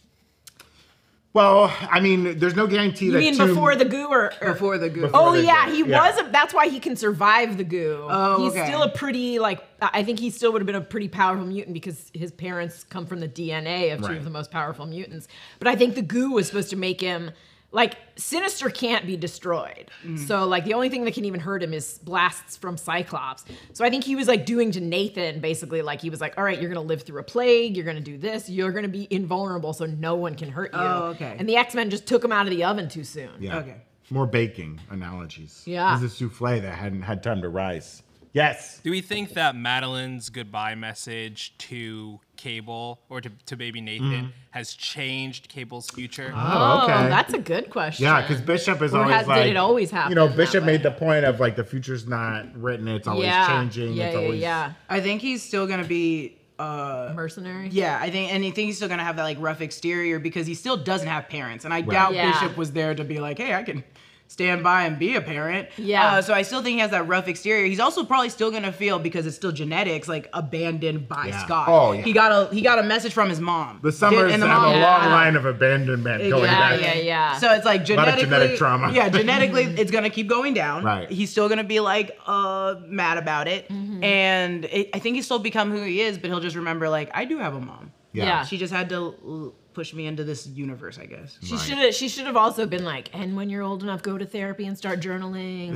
Well, I mean, there's no guarantee You that mean two- before the goo or Before the goo. Before Oh the yeah, goo, he yeah. was. That's why he can survive the goo. Oh, he's okay. still a pretty like. I think he still would have been a pretty powerful mutant because his parents come from the DNA of two Right. of the most powerful mutants. But I think the goo was supposed to make him like Sinister can't be destroyed. So like the only thing that can even hurt him is blasts from Cyclops. So I think he was like doing to Nathan basically like he was like, "All right, you're gonna live through a plague. You're gonna do this. You're gonna be invulnerable, so no one can hurt you." Oh, okay. And the X-Men just took him out of the oven too soon. Yeah. Okay. More baking analogies. Yeah. This is a souffle that hadn't had time to rise. Yes. Do we think that Madeline's goodbye message to Cable or to baby Nathan has changed Cable's future? Oh, okay. That's a good question. Yeah, because Bishop is Or always did like. it always happen You know, that Bishop way? made the point of like the future's not written; it's always changing. Yeah, it's yeah, always yeah. I think he's still gonna be. Mercenary. Yeah, I think he's still gonna have that like rough exterior because he still doesn't have parents, and I doubt Yeah. Bishop was there to be like, "Hey, I can stand by and be a parent." Yeah. So I still think he has that rough exterior. He's also probably still gonna feel, because it's still genetics, like abandoned by Yeah. Scott. Oh, yeah. He got a message from his mom. The Summers and have the mom, a long line of abandonment going Yeah, back. yeah, yeah. So it's like lot of genetically, genetic trauma. Yeah, genetically, it's gonna keep going down. Right. He's still gonna be like mad about it, Mm-hmm. and I think he'll still become who he is, but he'll just remember like, I do have a mom. Yeah. She just had to push me into this universe, I guess. She should have also been like, and when you're old enough, go to therapy and start journaling.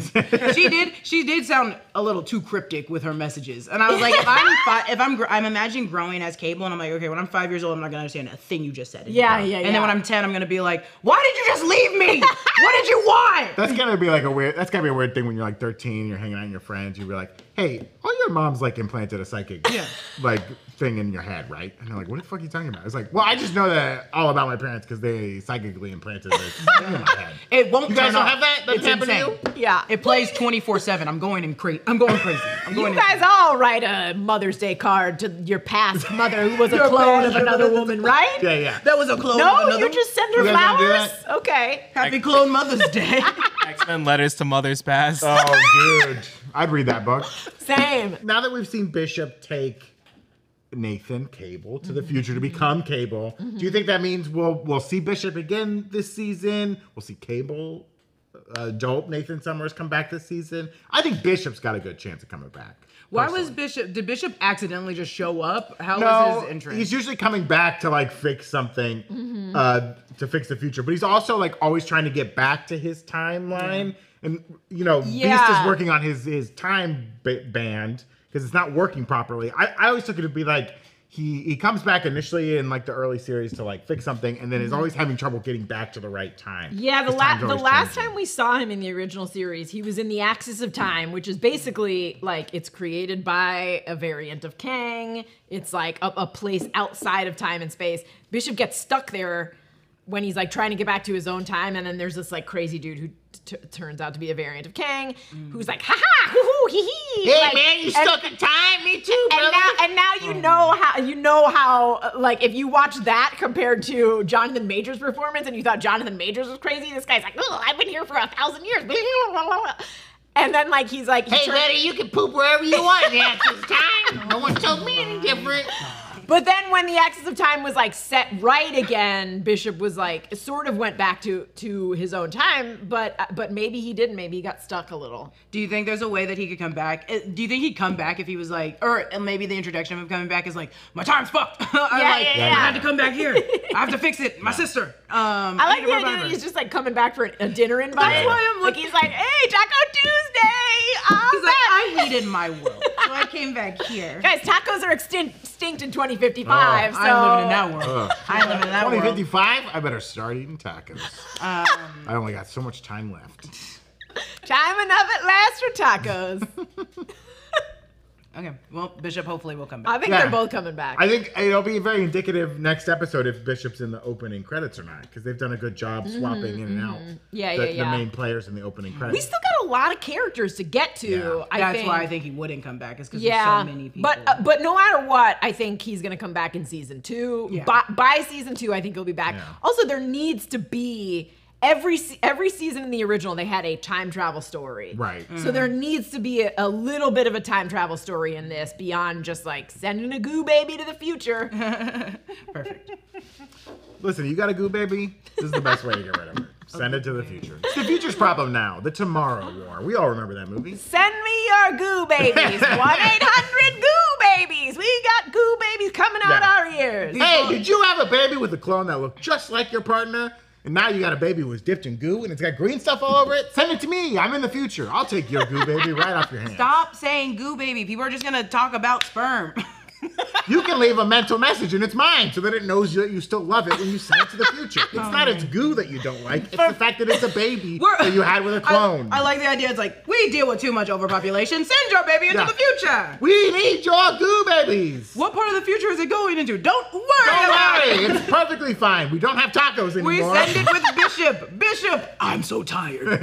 She did sound a little too cryptic with her messages, and I was like, I'm imagining growing as Cable, and I'm like, okay, when I'm 5 years old, I'm not gonna understand a thing you just said. Yeah, anymore. yeah, And yeah. then when I'm 10, I'm gonna be like, why did you just leave me? What did you want? That's gonna be like that's gotta be a weird thing when you're like 13, you're hanging out with your friends, you'd be like, "Hey, all your moms like implanted a psychic like thing in your head, right?" And they're like, "What the fuck are you talking about?" It's like, "Well, I just know that all about my parents because they psychically implanted this thing in my head." It won't You guys turn don't off. have that? Doesn't It's happen to insane. you? Yeah. It plays 24/7. I'm going crazy. I'm going You guys all write a Mother's Day card to your past mother who was a Your clone past of another mother. woman, right? Yeah, yeah. That was a clone. of No, another you just send her You guys don't do flowers? Okay. Happy Clone Mother's Day. X-Men letters to mothers past. Oh, dude, I'd read that book. Same. Now that we've seen Bishop take Nathan Cable to the future to become Cable, do you think that means we'll see Bishop again this season? We'll see Cable, dope Nathan Summers come back this season. I think Bishop's got a good chance of coming back. Why was personally. Did Bishop accidentally just show up? How was No, his entrance? he's usually coming back to like fix something, to fix the future. But he's also like always trying to get back to his timeline. And you know, Beast Yeah. is working on his time band because it's not working properly. I always took it to be like he comes back initially in like the early series to like fix something, and then is always having trouble getting back to the right time. Yeah, the His time's always last changing. time we saw him in the original series, he was in the Axis of Time, which is basically like it's created by a variant of Kang. It's like a place outside of time and space. Bishop gets stuck there when he's like trying to get back to his own time, and then there's this like crazy dude who turns out to be a variant of Kang, who's like, ha ha, hoo hoo, hee hee. Hey like, man, you stuck in time? Me too, brother. and now you know how like if you watch that compared to Jonathan Majors' performance and you thought Jonathan Majors was crazy, this guy's like, oh, I've been here for 1,000 years. And then like he's like, Hey, buddy, you can poop wherever you want in the Axis of Time. No one told me any different. But then when the Axis of Time was like set right again, Bishop was like sort of went back to his own time, but maybe he didn't. Maybe he got stuck a little. Do you think there's a way that he could come back? Do you think he'd come back if he was like, or maybe the introduction of him coming back is like, my time's fucked. I had to come back here. I have to fix it. My sister. I like the idea that he's just like coming back for a dinner invite. That's why I'm like he's like, hey, Taco Tuesday. He's like, I hated my world, so I came back here. Guys, tacos are extinct in 2055. So I'm living in that world. I'm living in that world. 2055, I better start eating tacos. I only got so much time left. Time enough at last for tacos. Okay, well, Bishop hopefully will come back. I think they're both coming back. I think it'll be very indicative next episode if Bishop's in the opening credits or not, because they've done a good job swapping in and out the main players in the opening credits. We still got a lot of characters to get to. Yeah. That's why I think he wouldn't come back, is because there's so many people. But no matter what, I think he's gonna come back in season 2. Yeah. By season 2, I think he'll be back. Yeah. Also, there needs to be every season in the original they had a time travel story. Right. So there needs to be a little bit of a time travel story in this beyond just like sending a goo baby to the future. Perfect. Listen, you got a goo baby? This is the best way to get rid of it. Send it to the future. It's the future's problem now. The Tomorrow War. We all remember that movie. Send me your goo babies. 1-800-GOO-BABIES. We got goo babies coming out our ears. Hey, did you have a baby with a clone that looked just like your partner? And now you got a baby who was dipped in goo and it's got green stuff all over it? Send it to me. I'm in the future. I'll take your goo baby right off your hand. Stop saying goo baby. People are just gonna talk about sperm. You can leave a mental message and it's mine so that it knows that you still love it when you send it to the future. It's not its goo that you don't like. It's the fact that it's a baby that you had with a clone. I like the idea. It's like, we deal with too much overpopulation. Send your baby into the future. We need your goo babies. What part of the future is it going into? Don't worry Don't about worry. it. It's perfectly fine. We don't have tacos anymore. We send it with Bishop. Bishop, I'm so tired.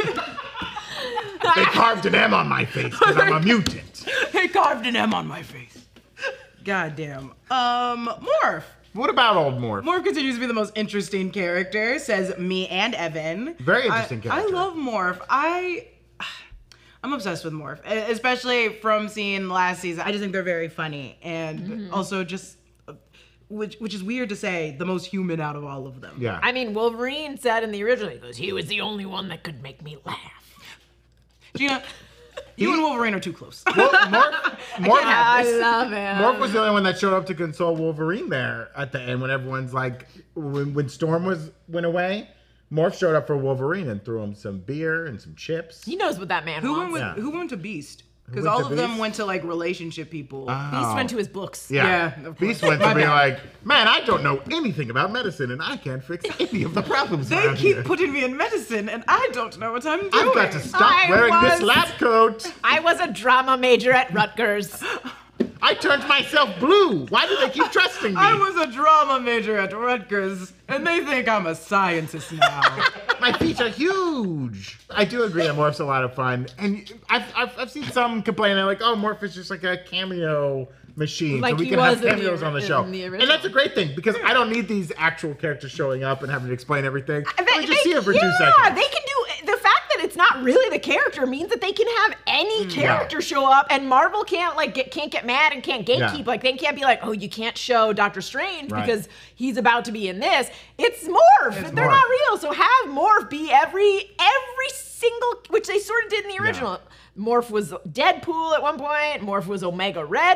They carved an M on my face because I'm a mutant. They carved an M on my face. Goddamn. Morph. What about old Morph? Morph continues to be the most interesting character, says me and Evan. Very interesting character. I love Morph. I'm obsessed with Morph, especially from seeing last season. I just think they're very funny, and also just, which is weird to say, the most human out of all of them. Yeah. I mean, Wolverine said in the original, he goes, he was the only one that could make me laugh. Gina, you and Wolverine are too close. Well, Morph, I love him. Morph was the only one that showed up to console Wolverine there at the end when everyone's like, when Storm went away. Morph showed up for Wolverine and threw him some beer and some chips. He knows what that man Who wants. went to Beast? Because went all to of them Beast? went to like relationship people. Beast went to his books. Yeah, of course. Beast went to My be bad. like, man, I don't know anything about medicine and I can't fix any of the problems They around keep here. putting me in medicine, and I don't know what I'm doing. I've got to stop wearing this lab coat. I was a drama major at Rutgers. I turned myself blue. Why do they keep trusting me? I was a drama major at Rutgers, and they think I'm a scientist now. My feet are huge. I do agree that Morph's a lot of fun. And I've seen some complaining like, oh, Morph is just like a cameo machine. Like so we he can have was in the cameos on the in show. the And original. that's a great thing because I don't need these actual characters showing up and having to explain everything. I They- just see it for 2 yeah, seconds. they can do the fact that it's not really the character means that they can have any character show up, and Marvel can't can't get mad and can't gatekeep. Yeah. Like they can't be like, oh, you can't show Doctor Strange Right. because he's about to be in this. It's Morph. They're Morph. not real, so have Morph be every single, which they sort of did in the original. Morph was Deadpool at one point. Morph was Omega Red.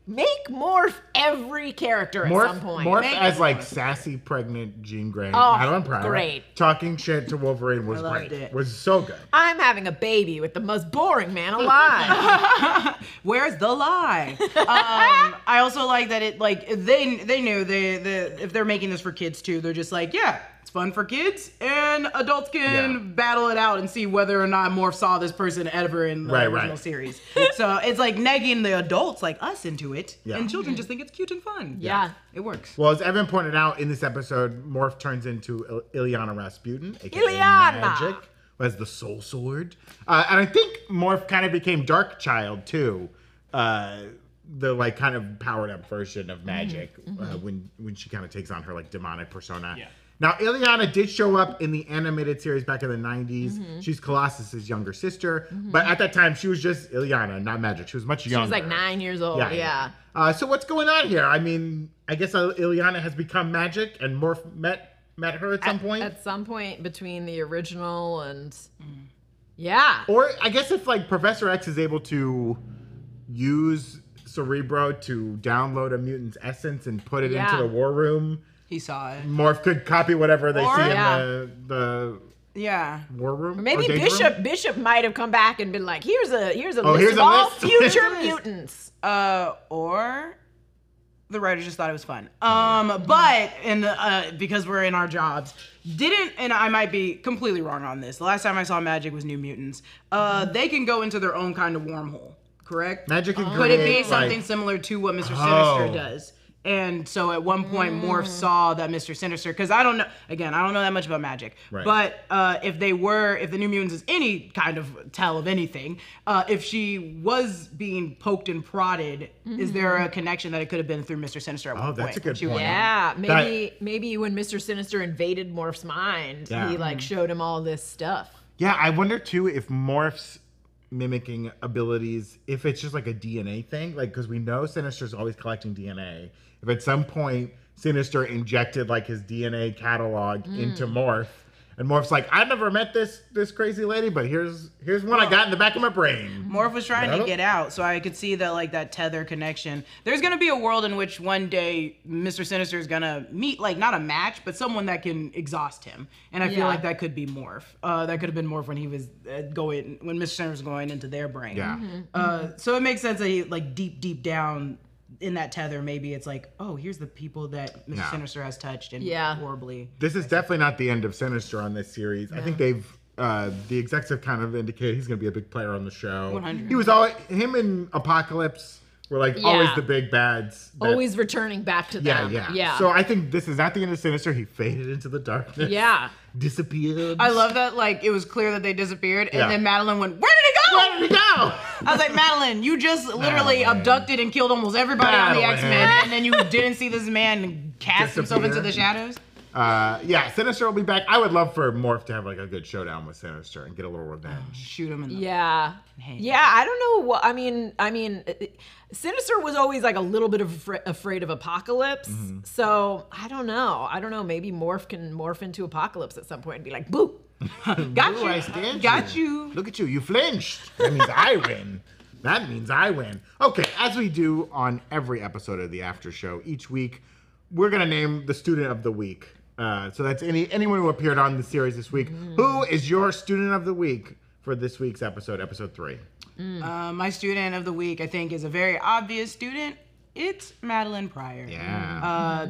Make Morph every character at some point. Morph Make as it like Morph. sassy pregnant Jean Grey, Oh, Madeline Pryor, great. talking shit to Wolverine was loved great. it. Was so good. I'm having a baby with the most boring man alive. Where's the lie? I also like that it like they knew if they're making this for kids too, they're just like, yeah, it's fun for kids and adults can battle it out and see whether or not Morph saw this person ever in the original series. So it's like negging the adults like us into it, and children just think it's cute and fun. Yeah. It works. Well, as Evan pointed out in this episode, Morph turns into Ilyana Rasputin, aka Ilyana! Magic, who has the Soul Sword. And I think Morph kind of became Dark Child too. The like kind of powered up version of Magic when she kind of takes on her like demonic persona. Yeah. Now, Ilyana did show up in the animated series back in the 90s. She's Colossus's younger sister. But at that time, she was just Ilyana, not Magic. She was much younger. She was like 9 years old. Yeah. So what's going on here? I mean, I guess Ilyana has become Magic and Morph met her at some point. At some point between the original and... Yeah. Or I guess if like Professor X is able to use Cerebro to download a mutant's essence and put it into the war room... He saw it. Morph could copy whatever they see in the war room. Or maybe danger room? Bishop might have come back and been like, here's a list here's of a all list. future mutants. Or the writers just thought it was fun. But because we're in our jobs, and I might be completely wrong on this. The last time I saw Magic was New Mutants. They can go into their own kind of wormhole, correct? Magic can Could it be create, something like- similar to what Mr. Sinister does? And so at one point, Morph saw that Mr. Sinister, because I don't know that much about Magic, Right. but if the New Mutants is any kind of tell of anything, if she was being poked and prodded, is there a connection that it could have been through Mr. Sinister at one point? that's a good She point. was- Yeah, maybe when Mr. Sinister invaded Morph's mind, he like showed him all this stuff. Yeah, I wonder too if Morph's mimicking abilities, if it's just like a DNA thing, like because we know Sinister's always collecting DNA. If at some point Sinister injected like his DNA catalog into Morph, and Morph's like, I've never met this crazy lady, but here's one I got in the back of my brain. Morph was trying to get out, so I could see that like that tether connection. There's gonna be a world in which one day Mr. Sinister is gonna meet like not a match, but someone that can exhaust him, and I feel like that could be Morph. That could have been Morph when he was when Mr. Sinister was going into their brain. Yeah. So it makes sense that he like deep down in that tether, maybe it's like, oh, here's the people that Mr. Sinister has touched and horribly. This is definitely not the end of Sinister on this series. I think they've the execs have kind of indicated he's going to be a big player on the show. 100. He was always him and Apocalypse were like always the big bads. Always returning back to them. Yeah. So I think this is not the end of Sinister. He faded into the darkness. Yeah. Disappeared. I love that like it was clear that they disappeared, and Yeah. then Madeline went, "Where did he go? Where did he go? I was like, Madeline, you just literally Madeline. abducted and killed almost everybody on the Madeline. X-Men, and then you didn't see this man cast himself into the shadows." Sinister will be back. I would love for Morph to have like a good showdown with Sinister and get a little revenge. Shoot him in the Yeah. Yeah, I don't know what I mean, Sinister was always like a little bit of afraid of Apocalypse. So, I don't know. Maybe Morph can morph into Apocalypse at some point and be like, "Boo." Got Ooh, I you. stand Got you. Look at you. You flinched. That means I win. That means I win. Okay, as we do on every episode of the After Show, each week we're gonna name the student of the week. So that's anyone who appeared on the series this week. Who is your student of the week for this week's episode 3? My student of the week, I think, is a very obvious student. It's Madeline Pryor. Yeah.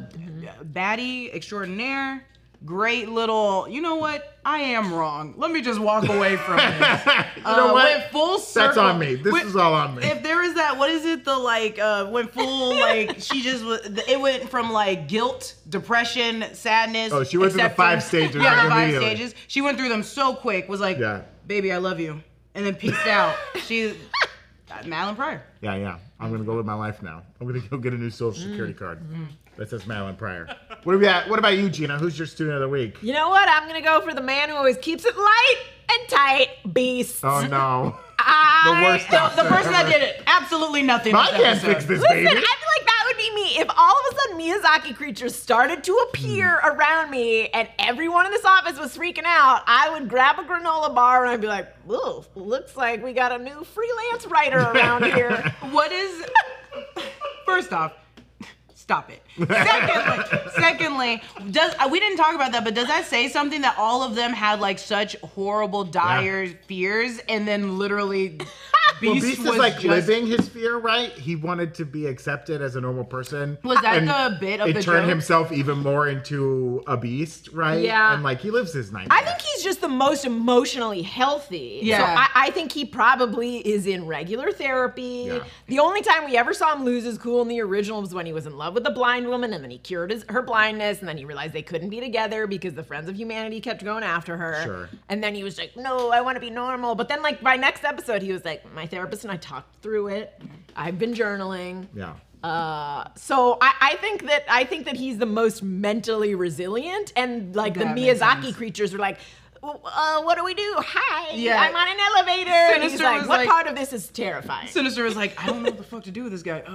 Baddie extraordinaire. Great little, you know what? I am wrong. Let me just walk away from this. You know what? Went full circle. That's on me. This is all on me. If there is that, what is it? The like, went full, like, she just was, it went from like guilt, depression, sadness. Oh, she went through the 5 stages, Yeah, like, the 5 immediately. stages. She went through them so quick, was like, baby, I love you. And then peaced out. She, Madeline Pryor. Yeah. I'm gonna go live my life now. I'm gonna go get a new Social Security card that says Madeline Pryor. What about you, Gina? Who's your student of the week? You know what? I'm going to go for the man who always keeps it light and tight, Beast. Oh no. I- The worst doctor The person that ever. did it. Absolutely nothing. I this can't episode. fix this, Listen, baby. I feel like that would be me. If all of a sudden Miyazaki creatures started to appear around me and everyone in this office was freaking out, I would grab a granola bar and I'd be like, "Ooh, looks like we got a new freelance writer around here." What is... first off, stop it. Secondly, we didn't talk about that, but does that say something that all of them had like such horrible, dire fears, and then literally Beast is like just living his fear, right? He wanted to be accepted as a normal person. Was that and the bit of the it turned joke? himself even more into a beast, right? Yeah. And like he lives his nightmare. I think he's just the most emotionally healthy. Yeah. So I think he probably is in regular therapy. Yeah. The only time we ever saw him lose his cool in the original was when he was in love with a blind woman, and then he cured her blindness, and then he realized they couldn't be together because the Friends of Humanity kept going after her. Sure. And then he was like, no, I want to be normal. But then like by next episode, he was like, my therapist and I talked through it. I've been journaling. Yeah. So I think that he's the most mentally resilient, and like That the makes Miyazaki sense. creatures were like, what do we do? Hi, Yeah. I'm on an elevator. And he's Sinister like, was what like- part of this is terrifying? Sinister was like, I don't know what the fuck to do with this guy.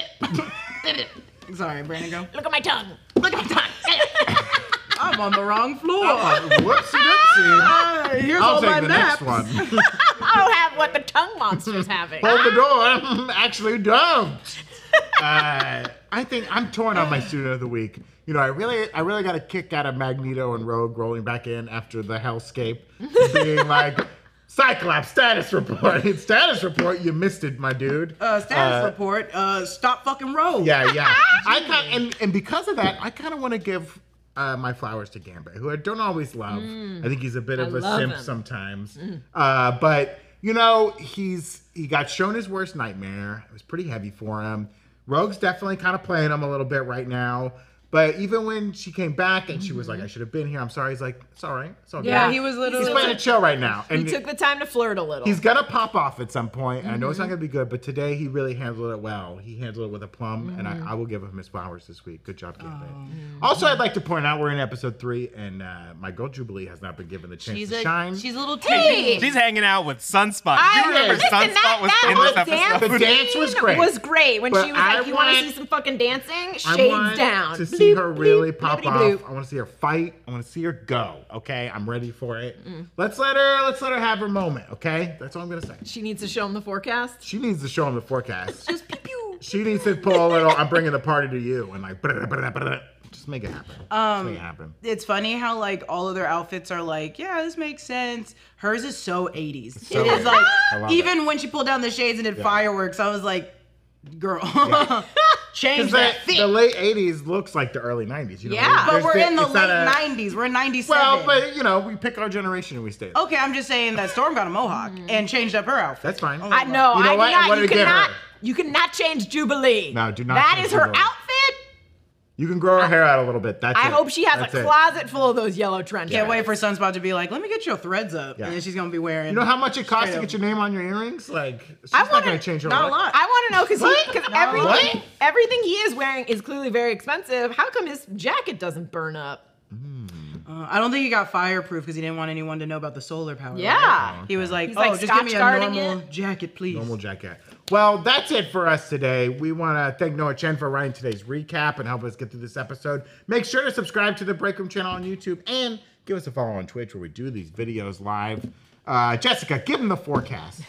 Sorry, Brandon, go. Look at my tongue. Look at my tongue. I'm on the wrong floor. Whoopsie doopsie. Here's I'll all my take the maps. next one. I don't have what the tongue monster's having. Hold the door. Actually, don't. I think I'm torn on my student of the week. You know, I really got a kick out of Magneto and Rogue rolling back in after the hellscape, being like, Cyclops status report. Status report. You missed it, my dude. Status report. Stop fucking Rogue. Yeah. And because of that, I kind of want to give my flowers to Gambit, who I don't always love. I think he's a bit of a love simp him. sometimes. But you know, he got shown his worst nightmare. It was pretty heavy for him. Rogue's definitely kind of playing him a little bit right now. But even when she came back and she was like, I should have been here, I'm sorry. He's like, it's all right. It's all Yeah, good. He was He's literally playing a chill right now. He And took the time to flirt a little. he's gonna pop off at some point, and I know it's not gonna be good, but today he really handled it well. He handled it with a plum, and I will give him his flowers this week. Good job, Gambit. Also, I'd like to point out we're in episode 3, and my girl Jubilee has not been given the chance She's to a shine. little Hey! She's hanging out with Sunspot. I- You remember listen, Sunspot was that in was this episode? The dance was great. Was great when But she was I like, "You want to want- see some fucking dancing? I Shades want down." to see her Bloop, really bloop, pop bloopity off. bloop. I want to see her fight. I want to see her go. Okay, I'm ready for it. Let's let her have her moment. Okay, that's all I'm gonna say. She needs to show him the forecast. She needs to show him the forecast. Just pew pew. She needs to pull a little. I'm bringing the party to you, and like, just make it happen. Just make it happen. It's funny how like all of their outfits are like, yeah, this makes sense. Hers is so 80s. So it is 80s. like, I love even when she pulled down the shades and did fireworks, I was like, girl, change Because that the fit. late 80s looks like the early 90s. You know? Yeah. But There's we're in the it's not late a- 90s. We're in 97. Well, but you know, we pick our generation and we stay. Okay, I'm just saying that Storm got a mohawk and changed up her outfit. That's fine. I know. You know I what? do not. What You did it get cannot. her? You cannot change Jubilee. No, do not That change is her Jubilee. outfit. You can grow her hair out a little bit. That's I it. hope she has That's a it. closet full of those yellow trenches. Can't wait for Sunspot to be like, let me get your threads up. Yeah. And then she's going to be wearing. You know how much it costs to Straight get your name on your earrings? Like, she's I not wanna- going to change her not a look. lot. I want to know because What? everything he is wearing is clearly very expensive. How come his jacket doesn't burn up? I don't think he got fireproof because he didn't want anyone to know about the solar power. right? Yeah. He was like, He's oh, like just give me a Scotch guarding normal it. jacket, please. Normal jacket. Well, that's it for us today. We want to thank Noah Chen for writing today's recap and help us get through this episode. Make sure to subscribe to the Break Room channel on YouTube and give us a follow on Twitch where we do these videos live. Jessica, give them the forecast.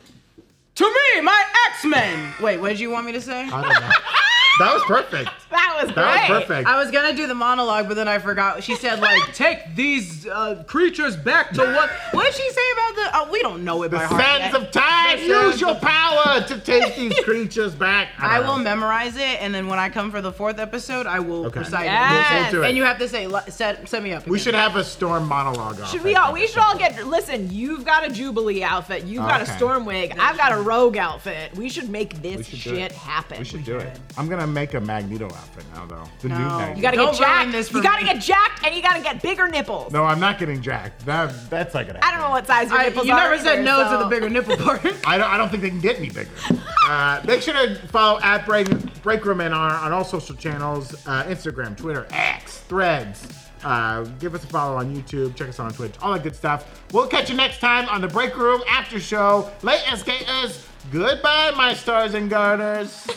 To me, my X-Men. Wait, what did you want me to say? I don't know. That was perfect. That was great. That was perfect. I was gonna do the monologue, but then I forgot. She said, like, take these creatures back to what? What did she say about the? We don't know it by The heart. sands yet. of time. The Use sands your of- power to take these creatures back. I don't will know. memorize it, and then when I come for the 4th episode, I will Okay. recite Yes. We'll do it. it. And you have to say, set me up. We again. should have a Storm monologue off. Should we all? We should all get. Listen, you've got a Jubilee outfit. You've got a Okay. Storm wig. I've got a Rogue outfit. We should make this We should do shit it. happen. We should do it. I'm gonna make a Magneto outfit now, though. The new No. Magneto. You gotta Don't get ruin jacked. this for You gotta me. get jacked, and you gotta get bigger nipples. No, I'm not getting jacked. That's not gonna happen. I don't know what size your nipples You are. never said either, no so- to the bigger nipple part. I don't think they can get any bigger. Make sure to follow at Breakroom NR on all social channels: Instagram, Twitter, X, Threads. Give us a follow on YouTube. Check us out on Twitch. All that good stuff. We'll catch you next time on the Break Room After Show. Late SKS. Goodbye, my stars and garters.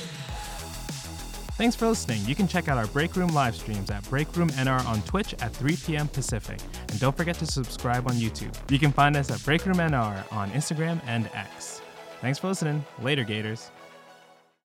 Thanks for listening. You can check out our Break Room live streams at Break Room NR on Twitch at 3 p.m. Pacific. And don't forget to subscribe on YouTube. You can find us at Break Room NR on Instagram and X. Thanks for listening. Later, Gators.